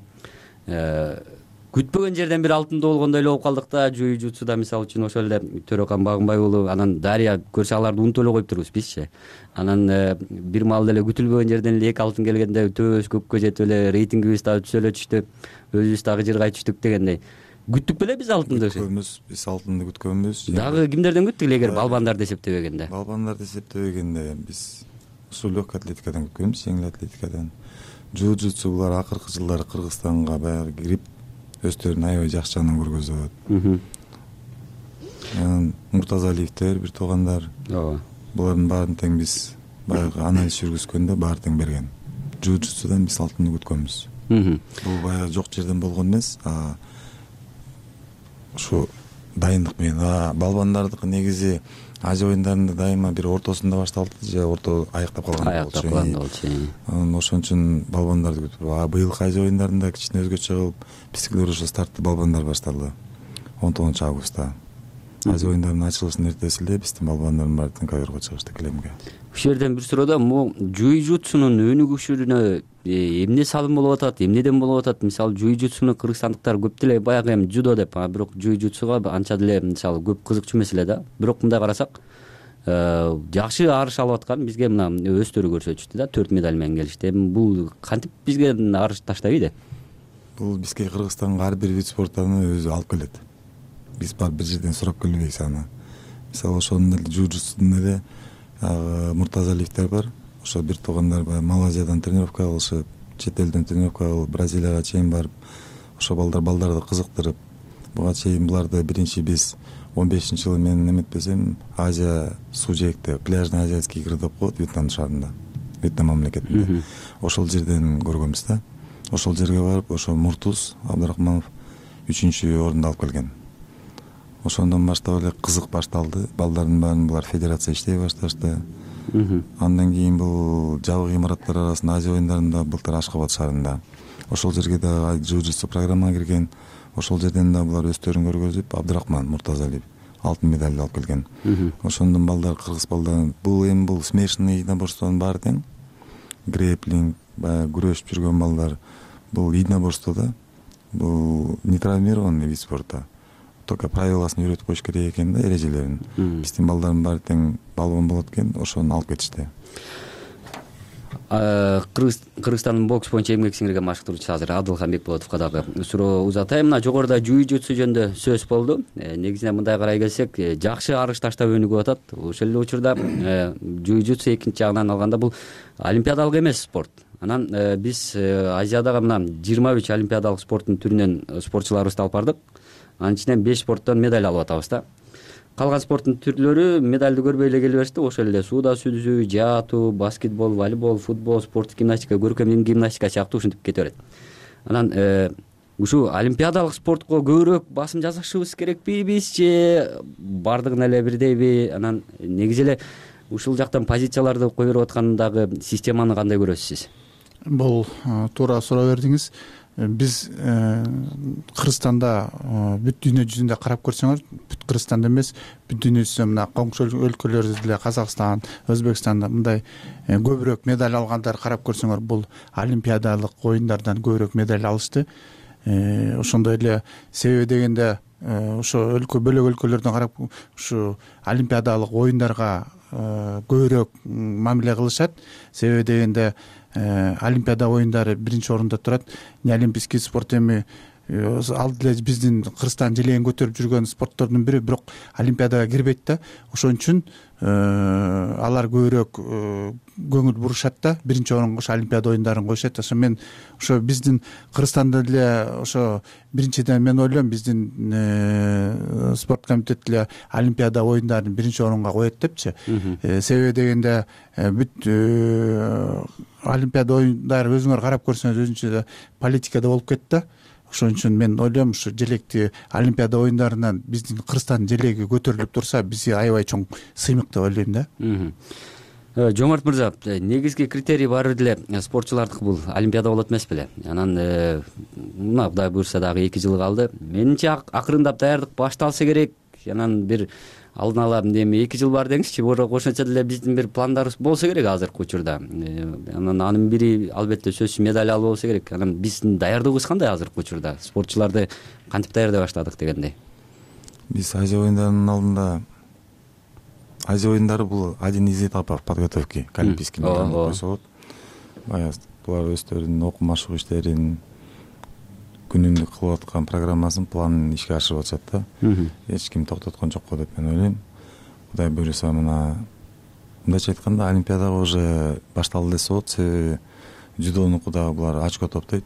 күтпөгөн жерден бир алтынды болгондой эле болуп калдык да. Жуй-жутсуда мисалы үчүн ошол эле Төрөкан Багынбай уулу, анан Дарья көрсө аларды унутуп эле коюп турбуз бизчи. Анан бир маалда эле күтүлбөгөн жерден эле эки алтын келгенде төбөбүз көккө жетип эле рейтингибиз дагы түшө эле түштү. Өзүбүз дагы жыргай түштүк дегендей. Күттүк беле биз алтынды? Күткөнбүз, биз алтынды күткөнбүз. Дагы кимдерден күттүк эле эгер балбандарды эсептебегенде? Балбандарды эсептебегенде биз ушул легкий атлетикадан күткөнбүз, жеңил атлетикадан. Жу-жутсу булар акыркы жылдары Кыргызстанга баягы кирип өздөрүн аябай жакшы жагынан көргөзүп атат. анан Муртазалиевдер бир туугандар, ооба, булардын баарын тең биз баягы анализ жүргүзгөндө баары тең берген. Джиу-джитсудан биз алтынды күткөнбүз. Бул баягы жок жерден болгон эмес, ушу дайындык менен. Балбандардыкы негизи Азия оюндарында дайыма бир ортосунда башталды же орто аяктап калган болчу. Аяктап калган болчу. Анан ошон үчүн балбандарды күтүп, а быйылкы Азия оюндарында кичине өзгөчө кылып психологиялык ошо стартты балбандар башталды. он тогузунчу августта. Азия оюндарынын ачылышынын эртеси эле биздин балбандардын баары тең коверге чыгышты килемге. Ушул жерден бир суроо да, могу жуй-жутсунун өнүгүшүнө эмне салым болуп атат, эмнеден болуп атат? Мисалы жуй-жутсуну кыргызстандыктар көп деле баягы эми жудо деп, а бирок жуй-жутсуга анча деле мисалы көп кызыкчу эмес эле да. Бирок мындай карасак, жакшы арыш алып аткан бизге мына өздөрү көрсөтүштү да, төрт медаль менен келишти. Эми бул кантип бизге арыш таштабайт? Бул бизге Кыргызстанга ар бир вид спорттун өзү алып келет. Биз бар бир жерден сурап келбейбиз аны. Мисалы ошонун эле жуй-жутсудун эле Муртазалиевдер бар. Ошо бир туугандар бар, Малайзиядан тренировка кылышып, чет элден тренировка кылып, Бразилияга чейин барып, ошо балдар балдарды кызыктырып, буга чейин буларды биринчи биз он бешинчи жылы мен эметпесем Азия суу жээкте пляжный азиатский игры деп коет Вьетнам шаарында, Вьетнам мамлекетинде. Ошол жерден көргөнбүз да. Ошол жерге барып, ошо Муртуз Абдрахманов үчүнчү орунду алып келген. Ошондон баштап эле кызык башталды. Балдардын баарын булар федерация иштей башташты. Андан кийин бул жабык имараттар арасында Азия оюндарында былтыр Ашкабад шаарында. Ошол жерге да джиу-джитсу программага кирген. Ошол жерден да булар өздөрүн көргөзүп, Абдрахман Муртазалиев алтын медаль алып келген. Ошондон балдар, кыргыз балдар, бул эми бул смешанный единоборствонун баары тең. Греплинг, баягы күрөшүп жүргөн балдар, бул единоборство да. Бул нетравмированный вид спорта. Только правиласын үйрөтүп коюш керек экен да, эрежелерин. Биздин балдардын баары тең балбан болот экен, ошону алып кетишти. Кыргызстандын бокс боюнча эмгек сиңирген машыктыруучусу азыр Адылхан Бекболотовго дагы суроо узатайм. Мына жогоруда жуй-жутсу жөнүндө сөз болду. Негизинен мындай карай келсек, жакшы арыш таштап өнүгүп атат. Ошол эле учурда жуй-жутсу экинчи жагынан алганда бул олимпиадалык эмес спорт. Анан биз Азиядагы мына жыйырма үч олимпиадалык спорттун түрүнөн спортчуларыбызды алып бардык. Анын ичинен беш спорттон медаль алып атабыз да. Калган спорттун түрлөрү медалды көрбөй эле келе беришти. Ошол эле сууда сүзүү, жаатуу, баскетбол, волейбол, футбол, спорттук гимнастика, көркөм гимнастика сыяктуу ушинтип кете берет. Анан ушу олимпиадалык спортко көбүрөөк басым жасашыбыз керекпи биз же бардыгын эле бирдейби? Анан негизи эле ушул жактан позицияларды кое берип аткандагы системаны кандай көрөсүз сиз? Бул туура суроо бердиңиз. Биз Кыргызстанда бүт дүйнө жүзүндө карап көрсөңөр, бүт Кыргызстанда эмес, бүт дүйнө жүзүндө мына коңшу өлкөлөрүбүз деле Казакстан, Өзбекстанда мындай көбүрөөк медаль алгандар карап көрсөңөр, бул олимпиадалык оюндардан көбүрөөк медаль алышты. Ошондой эле себеби дегенде ошо өлкө бөлөк өлкөлөрдөн карап ушу олимпиадалык оюндарга көбүрөөк мамиле кылышат. Себеби дегенде олимпиада оюндары биринчи орунда турат. Олимпийский спорт эми ал деле биздин Кыргызстан желегин көтөрүп жүргөн спорттордун бири, бирок олимпиадага кирбейт да. Ошон үчүн алар көбүрөөк көңүл бурушат да, биринчи орунга ошо олимпиада оюндарын коюшат. Ошо мен ошо биздин Кыргызстанда деле ошо биринчиден мен ойлойм биздин спорт комитет деле олимпиада оюндарын биринчи орунга коет депчи. Себеби дегенде бүт олимпиада оюндары өзүңөр карап көрсөңүз өзүнчө политикада болуп кетти да. Ошон үчүн мен ойлойм ушу желекти олимпиада оюндарынан биздин Кыргызстандын желеги көтөрүлүп турса, бизге аябай чоң сыймык деп ойлойм да. Жомарт мырза, негизги критерий баары деле спортчулардыкы бул олимпиада болот эмес беле? Анан мына Кудай буйрса дагы эки жыл калды. Менимче акырындап даярдык башталса керек. Анан бир алдын ала эми эки жыл бар деңизчи, ошончо деле биздин бир пландарыбыз болсо керек азыркы учурда. Анан анын бири албетте сөзсүз медаль алуу болсо керек. Анан биздин даярдыгыбыз кандай азыркы учурда? Спортчуларды кантип даярдай баштадык дегендей? Биз Азия оюндарынын алдында Азия оюндары бул один из этапов подготовки к олимпийским играм койсо болот. Баягы булар өздөрүнүн окуу машыгуу иштерин күнүмдүк кылып аткан программасын, планын ишке ашырып атышат да. Эч ким токтоткон жок го деп мен ойлойм. Кудай буйруса мына мындайча айтканда олимпиадага уже башталды десе болот. Себеби дзюдонуку дагы булар очко топтойт.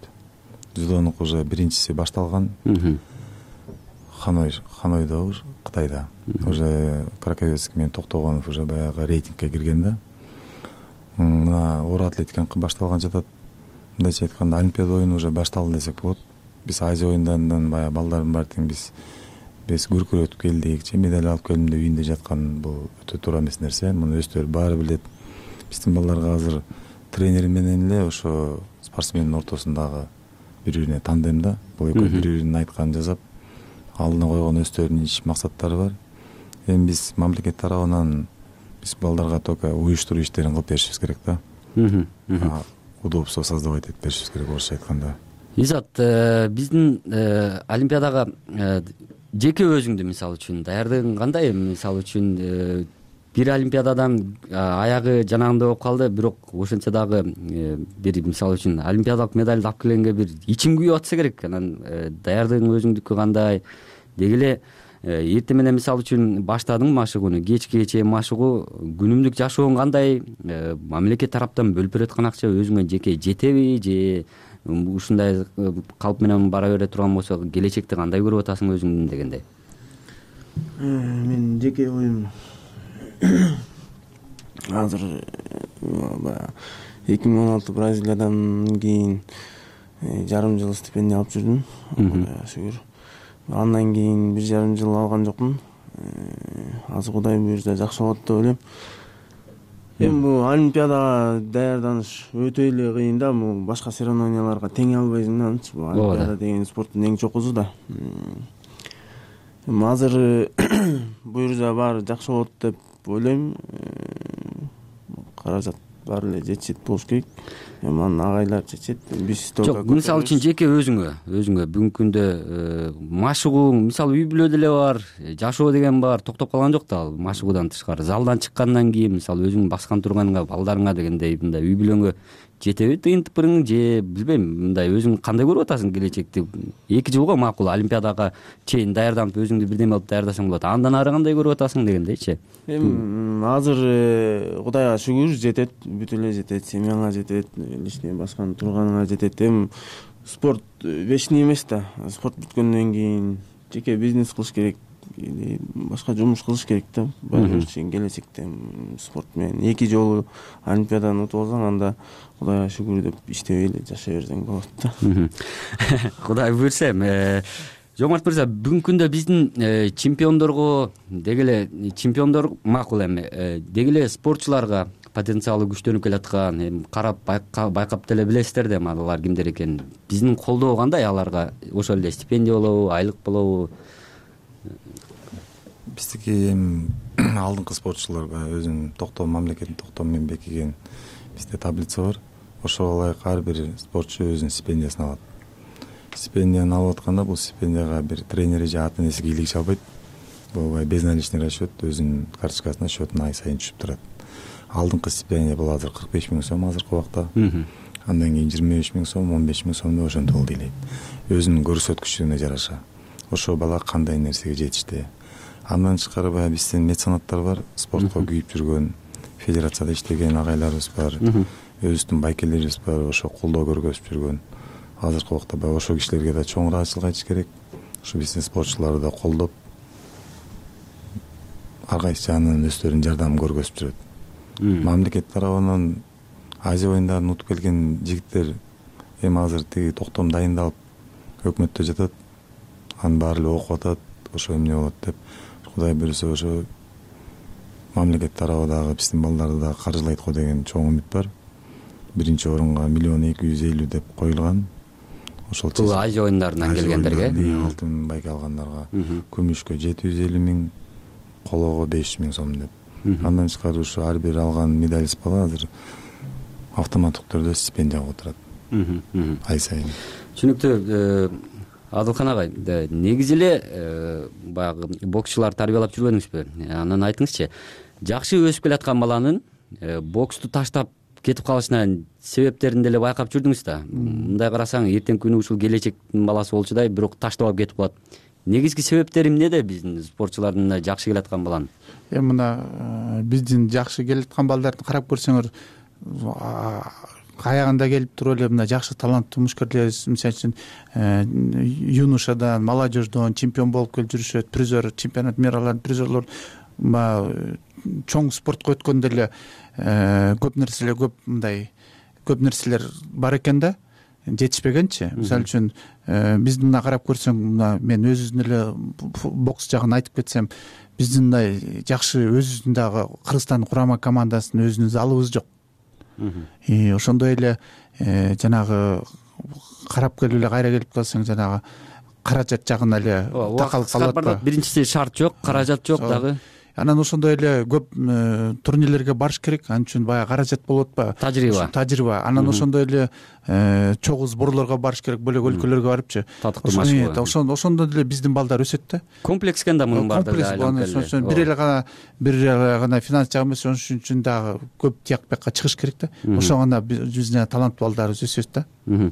Дзюдонуку уже биринчиси башталган. Ханой, Ханойдо, Кытайда. уже Каракаевский менен Токтогонов уже баягы рейтингке кирген да. Мына оор атлетиканын башталган жатат. Мындайча айтканда Олимпиада оюну уже башталды десек болот. Биз Азия оюндарынан баягы балдардын баары тең биз биз көркүрөтүп келдик, же медаль алып келдим деп үйүндө жаткан бул өтө туура эмес нерсе. Муну өздөрү баары билет. Биздин балдарга азыр тренер менен эле ошо спортсмендин ортосундагы бири-бирине тандем да. Бул экөө бири-биринин айтканын жасап, алдына койгон өздөрүнүн иш максаттары бар. Эми биз мамлекет тарабынан биз балдарга только уюштуруу иштерин кылып беришибиз керек да. Удобство создавать этип беришибиз керек, орусча айтканда. Изат, биздин Олимпиадага жеке өзүңдү мисалы үчүн даярдыгың кандай? Мисалы үчүн бир Олимпиададан аягы жанагындай болуп калды, бирок ошентсе дагы бир мисалы үчүн олимпиадалык медальды алып келгенге бир ичим күйүп атса керек. Анан даярдыгың өзүңдүкү кандай? Деги эле эртең менен мисалы үчүн баштадың машыгууну, кечке чейин машыгуу, күнүмдүк жашооң кандай? Мамлекет тараптан бөлүп берип аткан акча өзүңө жеке жетеби же ушундай калп менен бара бере турган болсо келечекте кандай көрүп атасың өзүңдүн дегендей? Мен жеке оюм азыр баягы эки миң он алты Бразилиядан кийин жарым жыл стипендия алып жүрдүм. Кудайга шүгүр. Андан кийин бир жарым жыл алган жокмун. Азыр Кудай буйрса жакшы болот деп ойлойм. Эми бул Олимпиадага даярданыш өтө эле кыйын да. Бул башка соревнованияларга тең албайсың да. Бул Олимпиада деген спорттун эң чокусу да. Эми азыр буйрса баары жакшы болот деп ойлойм. Каражат баары эле жетишет болуш керек. Эми аны агайлар чечет. Биз только жок, мисалы үчүн жеке өзүңө, өзүңө бүгүнкү күндө машыгууң, мисалы үй бүлө деле бар, жашоо деген бар, токтоп калган жок да ал машыгуудан тышкары. Залдан чыккандан кийин мисалы өзүң баскан турганыңа, балдарыңа дегендей мындай үй бүлөңө жетеби тыйынтыпырың же билбейм, мындай өзүң кандай көрүп атасың келечекти? эки жылга макул Олимпиадага чейин даярданып өзүңдү бирдеме кылып даярдасаң болот. Андан ары кандай көрүп атасың дегендейчи? Эми азыр Кудайга шүгүр жетет, бүт эле жетет, семьяңа жетет, лишний баскан турганыңа жетет. Эми спорт вечный эмес да. Спорт бүткөндөн кийин жеке бизнес кылыш керек, башка жумуш кылыш керек да. Баары үчүн келечекте спорт менен эки жолу Олимпиаданы утуп алсаң, анда Кудайга шүгүр деп иштебей эле жашай берсең болот да. Кудай буйрса, Жомарт мырза, бүгүнкү күндө биздин чемпиондорго деги эле чемпиондор макул эми, деги эле спортчуларга потенциалы күчтөнүп келаткан, эми карап байкап деле билесиздер да, алар кимдер экенин. Биздин колдоо кандай аларга? Ошол эле стипендия болобу, айлык болобу? Биздики эми алдыңкы спортчуларга өзүнүн токтом, мамлекеттин токтому менен бекиген бизде таблица бар. Ошого ылайык ар бир спортчу өзүнүн стипендиясын алат. Стипендияны алып атканда бул стипендияга бир тренери же ата энеси кийлигише албайт. Бул безналичный расчет өзүнүн карточкасына, счетуна ай сайын түшүп турат. Алдыңкы стипендия бул азыр кырк беш миң сом азыркы убакта. Андан кийин жыйырма беш миң сом, он беш миң сом деп ошентип дейт. Өзүнүн көрсөткүчүнө жараша. Ошо бала кандай нерсеге жетишти. Андан тышкары баягы биздин меценаттар бар, спортко күйүп жүргөн, федерацияда иштеген агайларыбыз бар, өзүбүздүн байкелерибиз бар, ошо колдоо көргөзүп жүргөн. Азыркы убакта баягы ошо кишилерге да чоң ыраазычылык айтыш керек. Ошо биздин спортчуларды да колдоп, ар кайсы жагынан өздөрүнүн жардамын көргөзүп жүрөт. Мамлекет тарабынан Азия оюндарын утуп келген жигиттер эми азыр тиги токтом дайындалып өкмөттө жатат. Анын баары эле окуп атат, ошо эмне болот деп. Кудай буйрса ошо мамлекет тарабы дагы биздин балдарды да каржылайт го деген чоң үмүт бар. Биринчи орунга миллион эки жүз элүү деп коюлган. Ошол бул Азия оюндарынан келгендерге, алтын байке алгандарга күмүшкө жети жүз элүү миң, колого беш жүз миң сом деп. Андан тышкары ушу ар бир алган медалист бала азыр автоматтык түрдө стипендияга отурат. Ай сайын. Түшүнүктүү. Адылхан агай, негизи эле баягы боксчулар тарбиялап жүргөнүңүзбү? Анан айтыңызчы, жакшы өсүп келаткан баланын боксту таштап кетип калышына себептерин деле байкап жүрдүңүз да. Мындай карасаң, эртеңки күнү ушул келечектин баласы болчудай, бирок таштап алып кетип калат. Негизги себептери эмнеде биздин спортчулардын жакшы келаткан баланын? Эми мына биздин жакшы келаткан балдарды карап көрсөңөр, аягында келип туруп эле мына жакшы таланттуу мушкерлерибиз мисалы үчүн юношадан молодежьдон чемпион болуп келип жүрүшөт, призер, чемпионат миралардын призерлор, баягы чоң спортко өткөндө эле көп нерселер көп мындай көп нерселер бар экен да, жетишпегенчи. Мисалы үчүн биздин мына карап көрсөң, мына мен өзүбүздүн эле бокс жагын айтып кетсем, биздин мындай жакшы өзүбүздүн дагы Кыргызстандын курама командасынын өзүнүн залыбыз жок. И ошондой эле жанагы карап келип эле кайра келип калсаң, жанагы каражат жагына эле такалып калат. Биринчиси шарт жок, каражат жок дагы. Анан ошондой эле көп турнирлерге барыш керек, ал үчүн баягы каражат болуп атпайбы? Тажрыйба. Тажрыйба. Анан ошондой эле чогуу сборлорго барыш керек, бөлөк өлкөлөргө барыпчы. Ошондо ошондо деле биздин балдар өсөт да. Комплекскен да мунун баардыгы айланып бир эле гана бир эле гана финанс жагы эмес, ошон үчүн дагы көп тияк бияка чыгыш керек да. Ошого гана биздин таланттуу балдарыбыз өсөт да.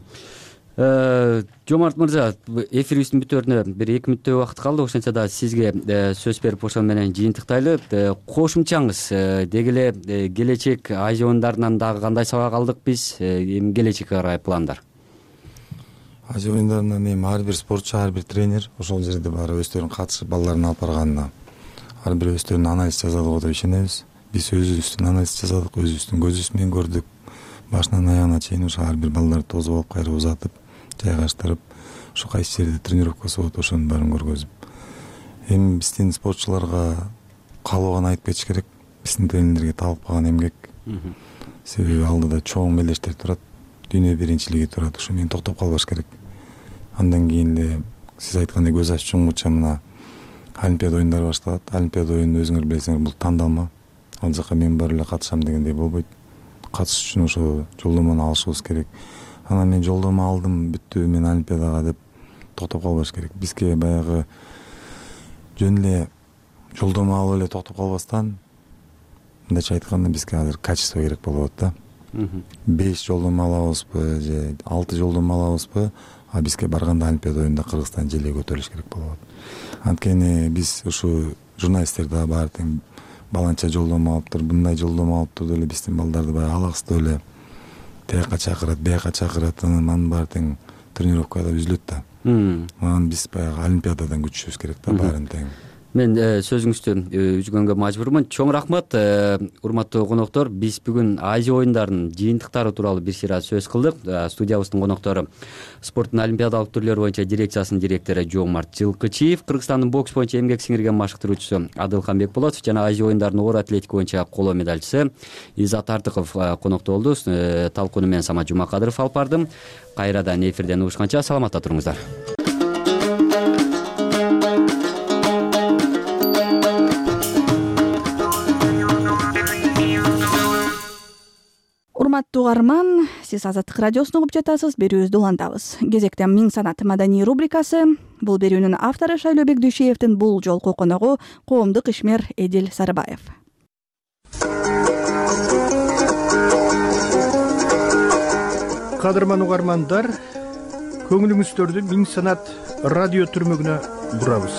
Жомарт мырза, эфирибиздин бүтөөрүнө бир эки мүнөттөй убакыт калды. Ошентсе да сизге сөз берип ошол менен жыйынтыктайлы. Кошумчаңыз деги эле келечек Азия оюндарынан дагы кандай сабак алдык биз, эми келечекке карай пландар? Азия оюндарынан эми ар бир спортчу, ар бир тренер ошол жерде баары өздөрүнүн катышып балдарын алып барганына ар бир өздөрүнүн анализ жасадык деп ишенебиз. Биз өзүбүздүн анализ жасадык, өзүбүздүн көзүбүз менен көрдүк. Башынан аягына чейин ошо ар бир балдарды тосуп алып кайра узатып, жайгаштырып, ошо кайсы жерде тренировкасы болот, ошонун баарын көргөзүп. Эми биздин спортчуларга каалооган айтып кетиш керек. Биздин тренерлерге табылып калган эмгек. Себеби алдыда чоң мелештер турат, дүйнө биринчилиги турат. Ошо менен токтоп калбаш керек. Андан кийин эле сиз айткандай көз аччуңгуча мына Олимпиада оюндары башталат. Олимпиада оюну өзүңөр билесиңер, бул тандалма. Ал жака мен бар эле катышам дегендей болбойт. Катышыш үчүн ошо жолдомону алышыбыз керек. Анан мен жолдомо алдым, бүттү, мен Олимпиадага деп токтоп калбаш керек. Бизге баягы жөн эле жолдомо алып эле токтоп калбастан, мындайча айтканда бизге азыр качество керек болуп атат да. беш жолдомо алабызбы же алты жолдомо алабызбы, а бизге барганда Олимпиада оюнунда Кыргызстан желе көтөрүлүш керек болуп атат. Анткени биз ушу журналисттер да баары тең баланча жолдомо алыптыр, мындай жолдомо алыптыр деп эле биздин балдарды баягы алаксытып эле тияка чакырат, бияка чакырат, анан баары тең тренировкада үзүлөт да. Анан биз баягы Олимпиададан күтүшүбүз керек да, баарын тең. Мен сөзүңүздү үзгөнгө мажбурмун. Чоң рахмат, урматтуу коноктор. Биз бүгүн Азия оюндарынын жыйынтыктары тууралуу бир сыйра сөз кылдык. Студиябыздын коноктору спорттун олимпиадалык түрлөрү боюнча дирекциясынын директору Жомарт Жылкычиев, Кыргызстандын бокс боюнча эмгек сиңирген машыктыруучусу Адылхан Бекболотов жана Азия оюндарынын оор атлетика боюнча коло медальчысы Изат Артыков коноктоо болду. Талкууну мен Самат Жумакадыров алып бардым. Кайрадан эфирден угушканча саламатта туруңуздар. Урматтуу угарман, сиз Азаттык радиосун угуп жатасыз. Берүүбүздү улантабыз. Кезекте Миң санат маданий рубрикасы. Бул берүүнүн автору Шайлообек Дүйшиевдин бул жолку коногу коомдук ишмер Эдил Сарыбаев. Кадырман угармандар, көңүлүңүздөрдү Миң санат радио түрмөгүнө бурабыз.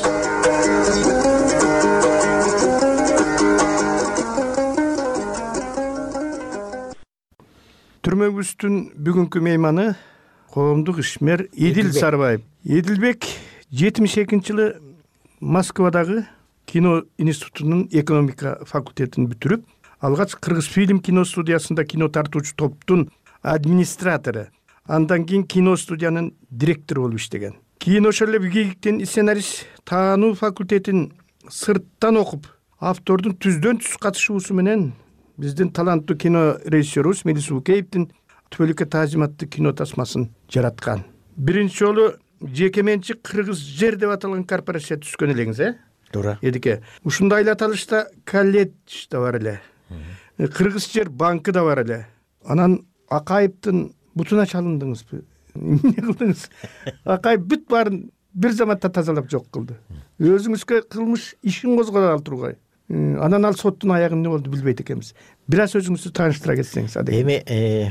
Түрмөгүбүздүн бүгүнкү мейманы коомдук ишмер Эдил Сарыбаев. Эдилбек жетимиш экинчи жылы Москвадагы кино институтунун экономика факультетин бүтүрүп, алгач Кыргыз фильм кино студиясында кино тартуучу топтун администратору, андан кийин кино студиянын директору болуп иштеген. Кийин ошол эле Бигиктен сценарист таануу факультетин сырттан окуп, автордун түздөн түз катышуусу менен биздин таланттуу кино режиссерубуз Мелис Укеевдин Түбөлүккө таазим аттуу кино тасмасын жараткан. Биринчи жолу жеке менчик Кыргыз жер деп аталган корпорация түзгөн элеңиз, э? Туура. Эдике. Ушундай эле аталышта колледж да бар эле. Кыргыз жер банкы да бар эле. Анан Акаевдин бутуна чалындыңызбы? Эмне кылдыңыз? Акаев бүт баарын бир заматта тазалап жок кылды. Өзүңүзгө кылмыш ишин козгоду ал тургай. Анан ал соттун аягы эмне болду билбейт экенбиз. Бир аз өзүңүздү тааныштыра кетсеңиз. Эми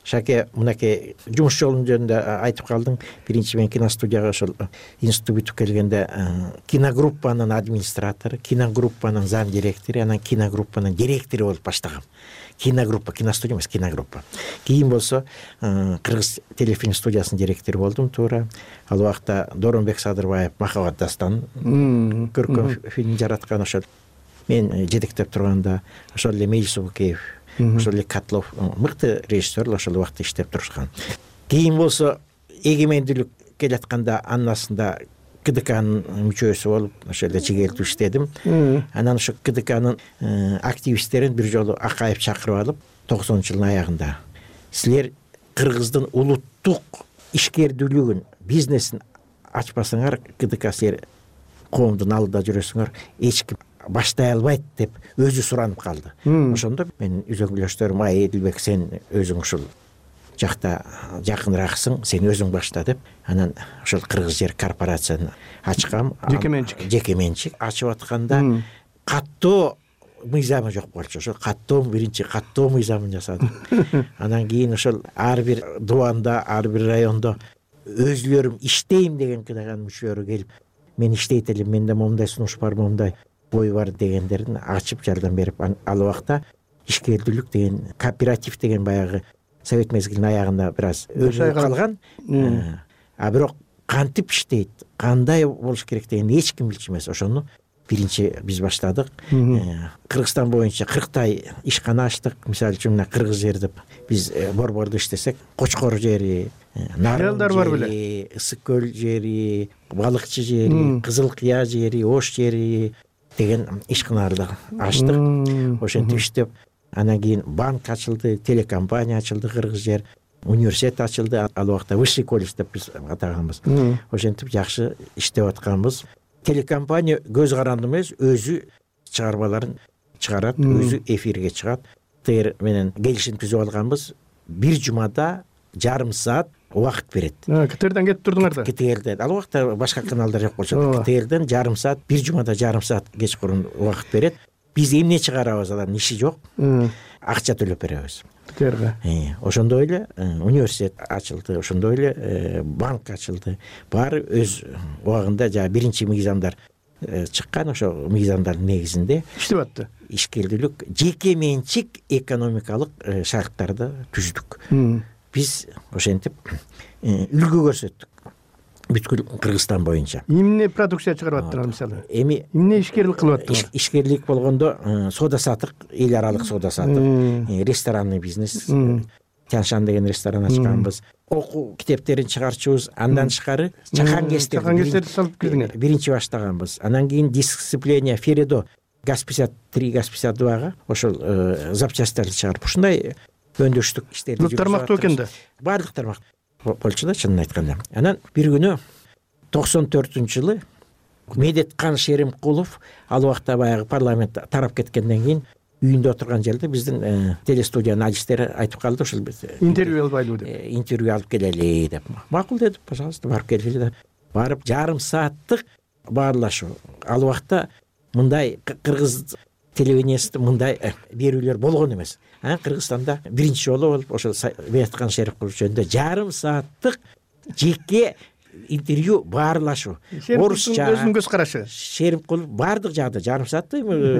Шаке, мынакей жумуш жолун жөнүндө айтып калдың. Биринчи мен киностудияга ошол институтка бүтүп келгенде киногруппанын администратору, киногруппанын зам директору, анан киногруппанын директору болуп баштагам. Киногруппа, киностудия эмес, киногруппа. Кийин болсо Кыргыз телефильм студиясынын директору болдум туура. Ал убакта Доронбек Садырбаев Махаббат дастанын көркөм фильм жараткан. Ошол мен жетектеп турганда ошол эле Мейил Субукеев, ошол эле Котлов мыкты режиссерлор ошол убакта иштеп турушкан. Кийин болсо эгемендүүлүк келатканда аннасында КДКнын мүчөсү болуп ошол эле чегелтип иштедим. Анан ошо КДКнын активисттерин бир жолу Акаев чакырып алып, токсонунчу жылдын аягында силер Кыргыздын улуттук ишкердүүлүгүн, бизнесин ачпасаңар, КДК силер коомдун алдында жүрөсүңөр, эч ким баштай албайт деп өзү суранып калды. Ошондо мен үзөңгүлөштөрүм, ай Эдилбек, сен өзүң ушул жакта жакыныраксың, сен өзүң башта деп, анан ошол Кыргыз жер корпорацияны ачкам. Жеке менчик. Жеке менчик ачып атканда каттоо мыйзамы жок болчу. Ошол каттоо биринчи каттоо мыйзамын жасадым. Анан кийин ошол ар бир дубанда, ар бир райондо өзүлөрүм иштейм деген кыдаган мүчөлөрү келип, мен иштейт элем, менде момундай сунуш бар, момундай бой бар дегендерин ачып жардам берип, ал убакта ишкердүүлүк деген, кооператив деген баягы совет мезгилинин аягында бир аз өлүп калган. А бирок кантип иштейт, кандай болуш керек дегенди эч ким билчү эмес. Ошону биринчи биз баштадык. Кыргызстан боюнча кырктай ишкана ачтык. Мисалы үчүн Кыргыз жер деп биз борбордо иштесек, Кочкор жери, Нарын жери, Ысык көл жери, Балыкчы жери, Кызыл Кыя жери, Ош жери деген ишканаларды ачтык. Ошентип иштеп, анан кийин банк ачылды, телекомпания ачылды, Кыргыз жер, университет ачылды. Ал убакта высший колледж деп биз атаганбыз. Ошентип жакшы иштеп атканбыз. Телекомпания көз каранды эмес, өзү чыгармаларын чыгарат, өзү эфирге чыгат. ТР менен келишим түзүп алганбыз. Бир жумада жарым саат убакыт берет. КТРден кетип турдуңар да? КТРден. Ал убакта башка каналдар жок болчу. КТРден жарым саат, бир жумада жарым саат кечкурун убакыт берет. Биз эмне чыгарабыз, алардын иши жок. Акча төлөп беребиз. КТРга. Ошондой эле университет ачылды, ошондой эле банк ачылды. Баары өз убагында жана биринчи мыйзамдар чыккан. Ошо мыйзамдардын негизинде иштеп атты. Ишкердүүлүк, жеке менчик экономикалык шарттарды түздүк. Биз ошентип үлгү көрсөттүк бүткүл Кыргызстан боюнча. Эмне продукция чыгарып аттыңар мисалы? Эми эмне ишкерлик кылып аттыңар? Ишкерлик болгондо соода сатык, эл аралык соода сатык, ресторанный бизнес, Тяншан деген ресторан ачканбыз. Окуу китептерин чыгарчубуз. Андан тышкары чакан кестер. Чакан кестерди салып кирдиңер. Биринчи баштаганбыз. Анан кийин дисципления Феридо ГАЗ пятьдесят три, ГАЗ пятьдесят двага ошол запчастьтарды чыгарып ушундай өндүрүштүк иштерди жүргүзүп аттык. Тармактуу экен да. Баардык тармак болчу да, чынын айтканда. Анан бир күнү токсон төртүнчү жылы Медеткан Шеримкулов ал убакта баягы парламент тарап кеткенден кийин үйүндө отурган жерде биздин телестудиянын адистери айтып калды, ушул интервью албайлыбы деп. Интервью алып келели деп. Макул дедим, пожалуйста, барып келели деп. Барып жарым сааттык баарлашуу. Ал убакта мындай Кыргыз телевидениесинде мындай берүүлөр болгон эмес. Кыргызстанда биринчи жолу болуп ошол Медеткан Шеримкулов жөнүндө жарым сааттык жеке интервью баарлашуу. Орусча өзүнүн көз карашы. Шеримкулов баардык жагда жарым саатта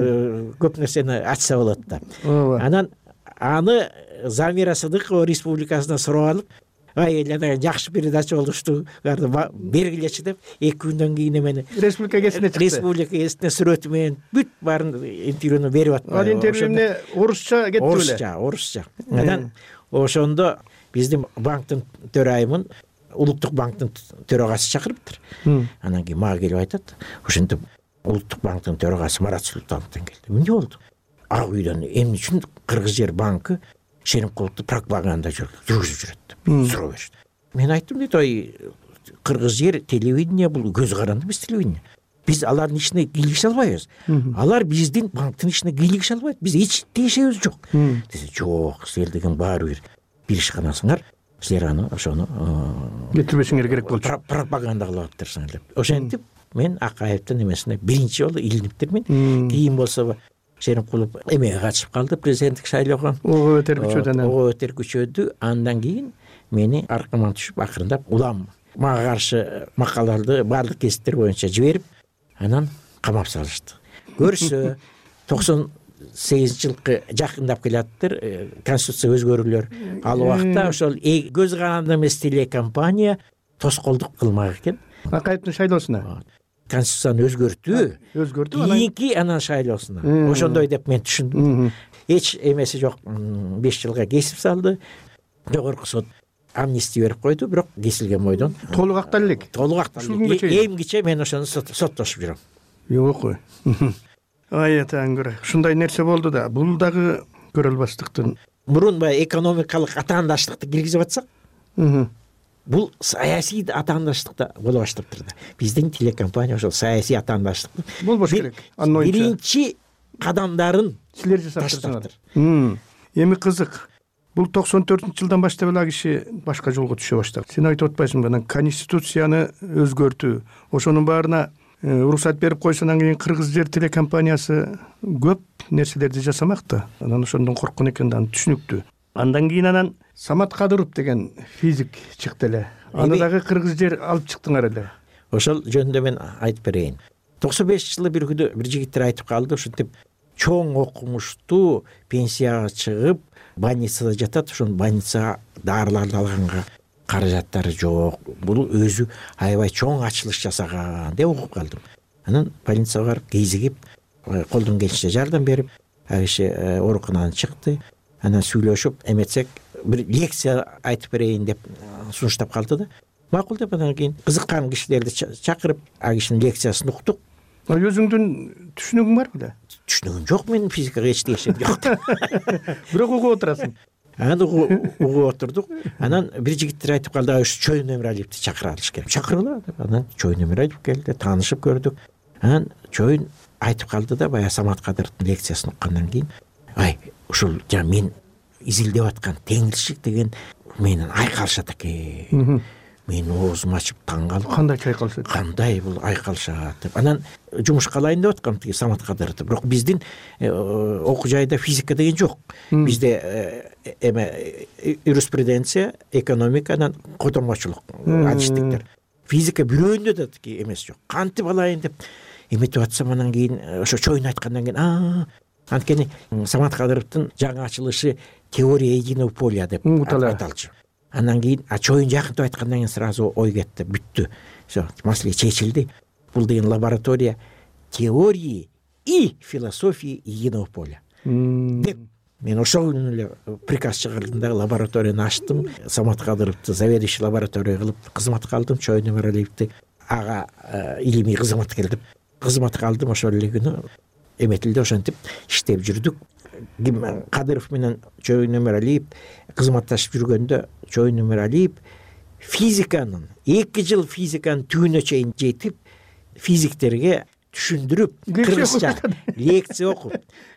көп нерсени ачса болот да. Анан аны Замира Сыдыкова республикасынан сурап алып, ай эле жакшы передача болушту, бергилечи деп эки күндөн кийин эмени республика гезитине чыкты. Республика гезитине сүрөтү менен бүт баарын интервьюну берип атты. Ал интервью эмне орусча кетти беле? Орусча, орусча. Анан ошондо биздин банктын төрайымын, Улуттук банктын төрагасы чакырыптыр. Анан кийин мага келип айтат, ошентип Улуттук банктын төрагасы Марат Султановдон келди. Эмне болду? Ак үйдөн эмне үчүн Кыргыз жер банкы Шеримкуловду пропаганда жүргүзүп жүрөт деп суроо беришти. Мен айттым дейт, ой, Кыргыз жер телевидение бул көз каранды эмес телевидение. Биз алардын ишине кийлигише албайбыз. Алар биздин банктын ишине кийлигише албайт. Биз эч тиешебиз жок. Десе, жок, силер деген баары бир бир ишканасыңар, силер аны ошону кетирбешиңер керек болчу. Пропаганда кылып атыптырсыңар деп. Ошентип мен Акаевдин эмесине биринчи жолу илиниптирмин. Кийин болсо Шеримкулов эмеге катышып калды президенттик шайлоого. ого өтөр күчөдү. Ого өтөр күчөдү. Андан кийин мени аркаман түшүп акырындап улам мага каршы макалаларды баардык кесиптер боюнча жиберип, анан камап салышты. Көрсө токсон сегизинчи жылкы жакындап келатыптыр, конституция өзгөрүүлөр. Ал убакта ошол көз каранды эмес телекомпания тоскоолдук кылмак экен. Акаевдин шайлоосуна конституцияны өзгөртүү. Өзгөртүү. Кийинки анан шайлоосуна. Ошондой деп мен түшүндүм. Эч эмеси жок, беш жылга кесип салды. Жогорку сот амнистия берип койду, бирок кесилген бойдон толук актал элек. Толук актал. Эмгиче мен ошону соттошуп жүрөм. Жок кой. Аятаң көрө. Ушундай нерсе болду да, бул дагы көрө албастыктын. Мурун баягы экономикалык атаандаштыкты киргизип атсак, бул саясий атаандаштыкта боло баштаптыр да. Биздин телекомпания ошол саясий атаандаштыкты болбош керек. Анын оюнча биринчи кадамдарын силер жасаптырсыңар. Эми кызык. Бул токсон төртүнчү жылдан баштап эле киши башка жолго түшө баштады. Сен айтып атпайсыңбы, анан конституцияны өзгөртүү, ошонун баарына уруксат берип койсо, анан кийин Кыргыз жер телекомпаниясы көп нерселерди жасамак да. Анан ошондон корккон экен да, түшүнүктүү. Андан кийин анан Самат Кадыров деген физик чыкты эле. Аны дагы Кыргыз жер алып чыктыңар эле. Ошол жөнүндө мен айтып берейин. токсон бешинчи жылы бир күнү бир жигиттер айтып калды, ушинтип чоң окумуштуу пенсияга чыгып, больницада жатат, ошон больницага дарыларды алганга каражаттары жок. Бул өзү аябай чоң ачылыш жасаган деп угуп калдым. Анан больницага барып кезигип, колдон келишинче жардам берип, ал киши ооруканан чыкты. Анан сүйлөшүп эметсек, бир лекция айтып берейин деп сунуштап калды да. Макул деп, анан кийин кызыккан кишилерди чакырып, ал кишинин лекциясын уктук. Өзүңдүн түшүнүгүң бар беле? Түшүнүгүм жок, менин физикага эч тиешем жок. Бирок угуп отурасың. Анан угуп отурдук. Анан бир жигиттер айтып калды, ошо Чоюн Эмиралиевди чакыра алыш керек. Чакыргыла деп. Анан Чоюн Эмиралиев келди, таанышып көрдүк. Анан Чоюн айтып калды да, баягы Самат Кадыровдун лекциясын уккандан кийин, ай, ушул жана мен изилдеп аткан теңирчилик деген менен айкалышат экен. Мен оозумду ачып таң калдым. Кандай айкалышат? Кандай бул айкалышат деп. Анан жумушка алайын деп аткам тиги Самат Кадыровду. Бирок биздин окуу жайда физика деген жок. Бизде эме юриспруденция, экономика, анан котормочулук, адистиктер. Физика бирөөндө да тиги эмес жок. Кантип алайын деп эметип атсам, анан кийин ошо Чоюн айткандан кийин, а анткени Самат Кадыровдун жаңы ачылышы теория единого поля деп аталчу. Андан кийин Чоюн жакынтып айткандан кийин сразу ой кетти, бүттү. Всё, маселе чечилди. Бул деген лаборатория теории и философии единого поля. Деп мен ошол күнү эле приказ чыгардым да, лабораторияны ачтым. Самат Кадыровду заведующий лаборатория кылып кызматка алдым, Чоюн Эмиралиевди ага илимий кызматкер деп кызматка алдым. Ошол эле күнү эметилди, ошентип иштеп жүрдүк. Кадыров менен Чоюн Эмиралиев кызматташып жүргөндө, Чоюн Эмиралиев физиканын эки жыл физиканын түбүнө чейин жетип, физиктерге түшүндүрүп, кыргызча лекция окуп.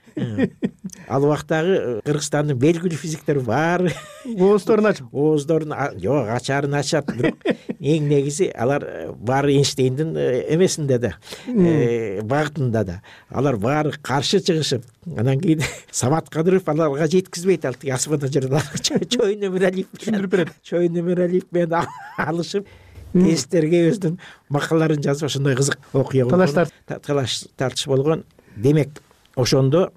Ал убактагы Кыргызстандын белгилүү физиктери бар. Ооздорун ачып, ооздорун жок, ачарын ачат, бирок эң негизи алар баары Эйнштейндин эмесинде да, багытында да. Алар баары каршы чыгышып, анан кийин Самат Кадыров аларга жеткизбейт, ал тиги асманда жүргөн Чоюн Эмиралиев түшүндүрүп берет. Чоюн Эмиралиев менен алышып, тесттерге өздүн макалаларын жазып, ошондой кызык окуя болгон, талаш тартыш болгон. Демек, ошондо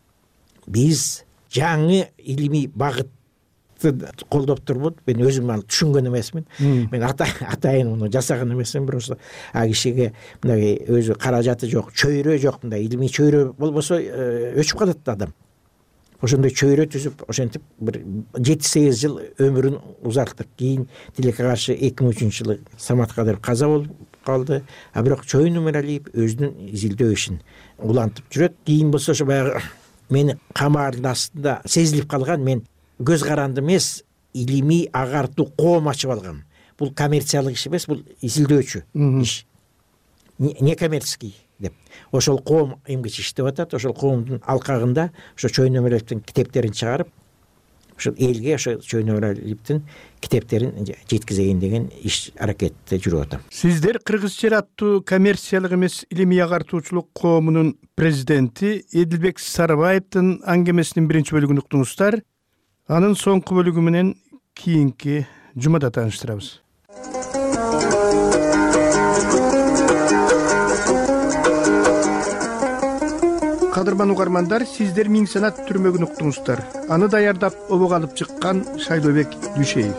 биз жаңы илимий багытты колдоп турбуз. Мен өзүм аны түшүнгөн эмесмин. Мен атайын муну жасаган эмесмин, бирок ошо а кишиге мындай өзү каражаты жок, чөйрө жок, мындай илимий чөйрө болбосо өчүп калат да адам. Ошондой чөйрө түзүп, ошентип бир жети сегиз жыл өмүрүн узарттык. Кийин тилекке каршы эки миң үчүнчү жылы Самат Кадыров каза болуп калды. А бирок Чоюн Эмиралиев өзүнүн изилдөө ишин улантып жүрөт. Кийин болсо ошо баягы мени камардын астында сезилип калган, мен көз каранды эмес, илимий агартуу коом ачып алгам. Бул коммерциялык иш эмес, бул изилдөөчү иш. Некоммерческий деп. Ошол коом эмгиче иштеп атат. Ошол коомдун алкагында ошо Чоюн Эмиралиевдин китептерин чыгарып, ошол элге ошо Чөйнө Ибраевдин китептерин жеткизейин деген иш аракетте жүрүп атам. Сиздер Кыргыз Жер аттуу коммерциялык эмес илимий агартуучулук коомунун президенти Эдилбек Сарыбаевдин аңгемесинин биринчи бөлүгүн уктуңуздар. Анын соңку бөлүгү менен кийинки жумада тааныштырабыз. Кадырман угармандар, сиздер Миң санат түрмөгүн уктуңуздар. Аны даярдап обого алып чыккан Шайлообек Дүйшеев.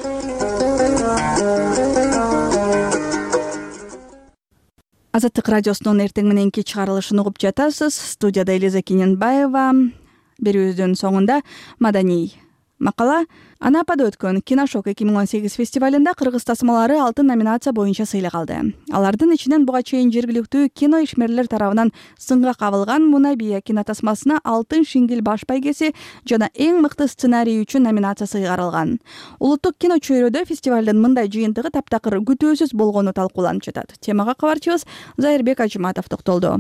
Азаттык радиосунун эртең мененки чыгарылышын угуп жатасыз. Студияда Элиза Кененбаева. Берүүбүздүн соңунда маданий макала. Анапада өткөн Киношок эки миң он сегиз фестивалында кыргыз тасмалары алтын номинация боюнча сыйлык алды. Алардын ичинен буга чейин жергиликтүү кино ишмерлер тарабынан сынга кабылган Мунабия кинотасмасына алтын шиңгил баш байгеси жана эң мыкты сценарий үчүн номинация сыйгарылган. Улуттук кино чөйрөдө фестивалдын мындай жыйынтыгы таптакыр күтүүсүз болгону талкууланып жатат. Темага кабарчыбыз Зайырбек Ажыматов токтолду.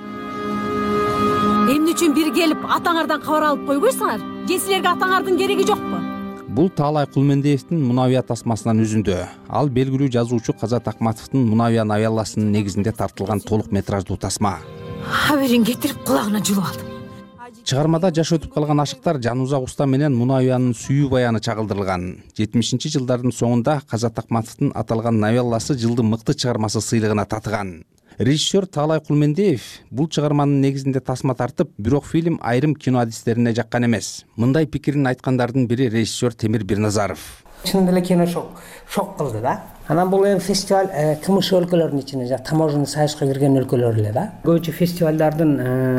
Эмне үчүн бир келип атаңардан кабар алып койбойсуңар? Же силерге атаңардын кереги жокпу? Бул Таалай Кулмендиевдин Мунавия тасмасынан үзүндү. Ал белгилүү жазуучу Казат Акматовдун Мунавия новелласынын негизинде тартылган толук метраждуу тасма. Аберин кетирип кулагына жулуп алдым. Чыгармада жаш өтүп калган ашыктар Жанузак Уста менен Мунавиянын сүйүү баяны чагылдырылган. жетимишинчи жылдардын соңунда Казат Акматовдун аталган новелласы жылдын мыкты чыгармасы сыйлыгына татыган. Режиссер Таалай Кулмендиев бул чыгарманын негизинде тасма тартып, бирок фильм айрым кино адистерине жаккан эмес. Мындай пикирин айткандардын бири режиссер Темир Бирназаров. Чын эле кино шок, шок кылды да. Анан бул эми фестиваль кымыш өлкөлөрдүн ичинде, жана таможенный сайышка кирген өлкөлөр эле да. Көбүнчө фестивалдардын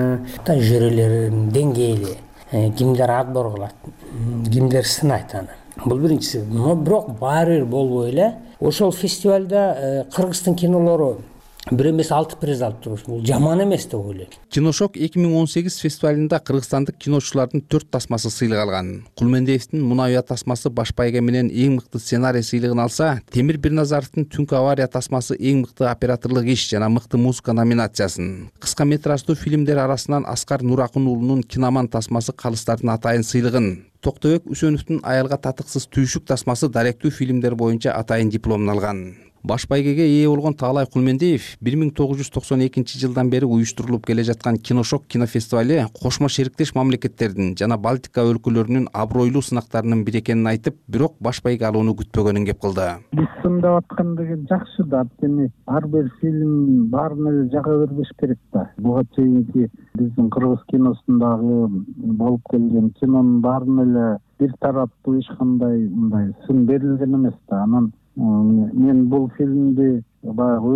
жөрөлөрүнүн деңгээли, кимдер отбор кылат, кимдер сынайт аны. Бул биринчиси. Бирок баары бир болбой эле ошол фестивалда Кыргыздын кинолору бир эмес алты приз алып турбуш. Бул жаман эмес деп ойлойм. Киношок эки миң он сегиз фестивалында кыргызстандык киночулардын төрт тасмасы сыйлык алган. Кулмендиевдин Мунавия тасмасы баш байге менен эң мыкты сценарий сыйлыгын алса, Темир Бирназаровдун Түнкү авария тасмасы эң мыкты операторлук иш жана мыкты музыка номинациясын. Кыска метраждуу фильмдер арасынан Аскар Нуракун уулунун Киноман тасмасы калыстардын атайын сыйлыгын, Токтобек Үсөновдун Аялга татыксыз түйшүк тасмасы даректүү фильмдер боюнча атайын дипломун алган. Баш байгеге ээ болгон Таалай Кулмендиев бир миң тогуз жүз токсон экинчи жылдан бери уюштурулуп келе жаткан Киношок кинофестивали кошмо шериктеш мамлекеттердин жана Балтика өлкөлөрүнүн абройлуу сынактарынын бири экенин айтып, бирок баш байге алууну күтпөгөнүн кеп кылды. Биз сындап аткан деген жакшы да, анткени ар бир фильм баарына эле жага бербеш керек да. Буга чейинки биздин кыргыз киносундагы болуп келген кинонун баарына эле бир тараптуу эч кандай мындай сын берилген эмес да. Анан мен бул фильмди баягы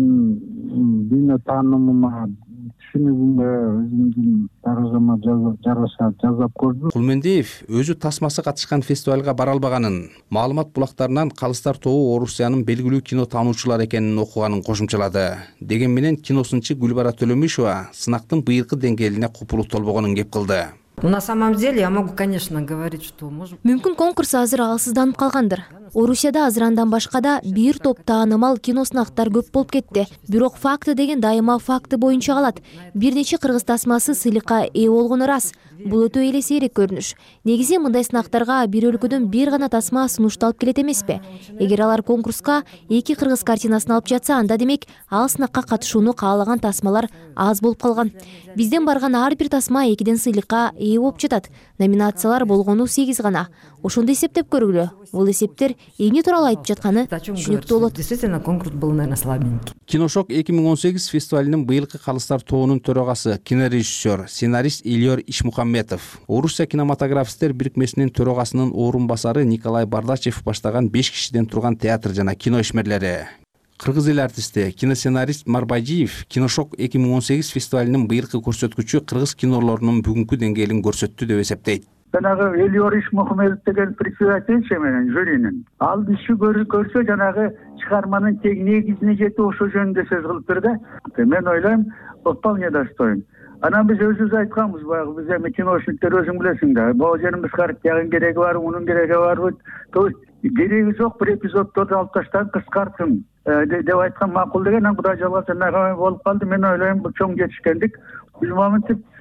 өзүмдүн дүйнө таанымыма, түшүнүгүмө, өзүмдүн даражама жараша жасап көрдүм. Кулмендиев өзү тасмасы катышкан фестивалга бара албаганын, маалымат булактарынан Калыстар тобу Орусиянын белгилүү кино таануучулары экенин окуганын кошумчалады. Деген менен киносунчу Гүлбара Төлөмишова сынактын быйылкы деңгээлине купулуп толбогонун кеп кылды. На самом деле я могу, конечно, говорить, что может. Мүмкүн конкурс азыр алсызданып калгандыр. Орусияда азырандан башка да бир топ таанымал кино сынактар көп болуп кетти. Бирок факты деген дайыма факты боюнча калат. Бир нече кыргыз тасмасы сыйлыкка ээ болгону рас. Бул өтө эле сейрек көрүнүш. Негизи мындай сынактарга бир өлкөдөн бир гана тасма сунушталып келет эмеспи? Эгер алар конкурска эки кыргыз картинасын алып жатса, анда демек ал сынакка катышууну каалаган тасмалар аз болуп калган. Бизден барган ар бир тасма экиден сыйлыкка ээ болуп жатат. Номинациялар болгону сегиз гана. Ошондо эсептеп көргүлө. Бул эсептер эмне тууралуу айтып жатканы түшүнүктүү болот. Действительно, конкурс был, наверное, слабенький. Киношок эки миң он сегиз фестивалынын быйылкы Калыстар тобунун төрагасы, кинорежиссер, сценарист Ильёр Ишмухамметов, Орусия кинематографисттер бирикмесинин төрагасынын орун басары Николай Бардачев баштаган беш кишиден турган театр жана кино ишмерлери. Кыргыз эл артисти, киносценарист Марбайжиев Киношок эки миң он сегиз фестивалынын быйылкы көрсөткүчү кыргыз кинолорунун бүгүнкү деңгээлин көрсөттү деп эсептейт. Жанагы Элиор Ишмухамедов деген председатель менен жюринин ал иши көрсө жанагы чыгарманын тег негизине жетип ошол жөнүндө сөз кылып берди. Мен ойлойм, вполне достоин. Анан биз өзүбүз айтканбыз, баягы биз эми киношниктер өзүң билесиң да, могу жерибиз картиягын кереги бар, мунун кереги барбы? То есть кереги жок, бир эпизоддорду алып таштап кыскартсын деп айткан макул деген. Анан Кудай жалгасын болуп калды. Мен ойлойм, бул чоң жетишкендик. Бул моментте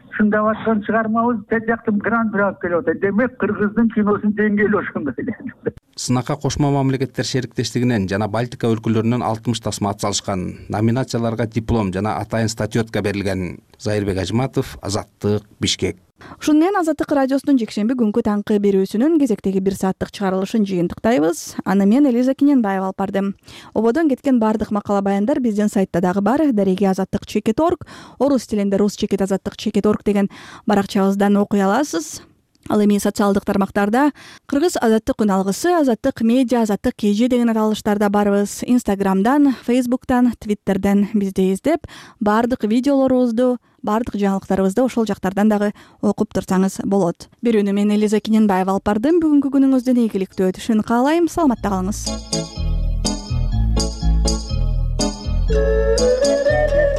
сындап аткан чыгармабыз тет жактан грант алып келип атат. Демек кыргыздын киносунун деңгээли ошондой эле. Сынакка кошмо мамлекеттер шериктештигинен жана Балтика өлкөлөрүнөн алтымыш тасма атсалышкан. Номинацияларга диплом жана атайын статуэтка берилген. Зайырбек Ажматов, Азаттык, Бишкек. Ушуну менен Азаттык радиосунун жекшемби күнгү таңкы берүүсүнүн кезектеги бир сааттык чыгарылышын жыйынтыктайбыз. Аны мен Элиза Кененбаева алып бардым. Ободон кеткен бардык макала баяндар биздин сайтта дагы бар. Дареги азаттык чекит точка орг, орус тилинде рус чекит азаттык чекит точка орг деген баракчабыздан окуй аласыз. Ал эми социалдык тармактарда кыргыз азаттык үн алгысы, азаттык медиа, азаттык кежи деген аталыштарда барбыз. Инстаграмдан, Фейсбуктан, Твиттерден бизди издеп, бардык видеолорубузду, бардык жаңылыктарыбызды ошол жактардан дагы окуп турсаңыз болот. Берүүнү мен Элиза Кененбаева алып бардым. Бүгүнкү күнүңүздүн ийгиликтүү өтүшүн каалайм. Саламатта калыңыз.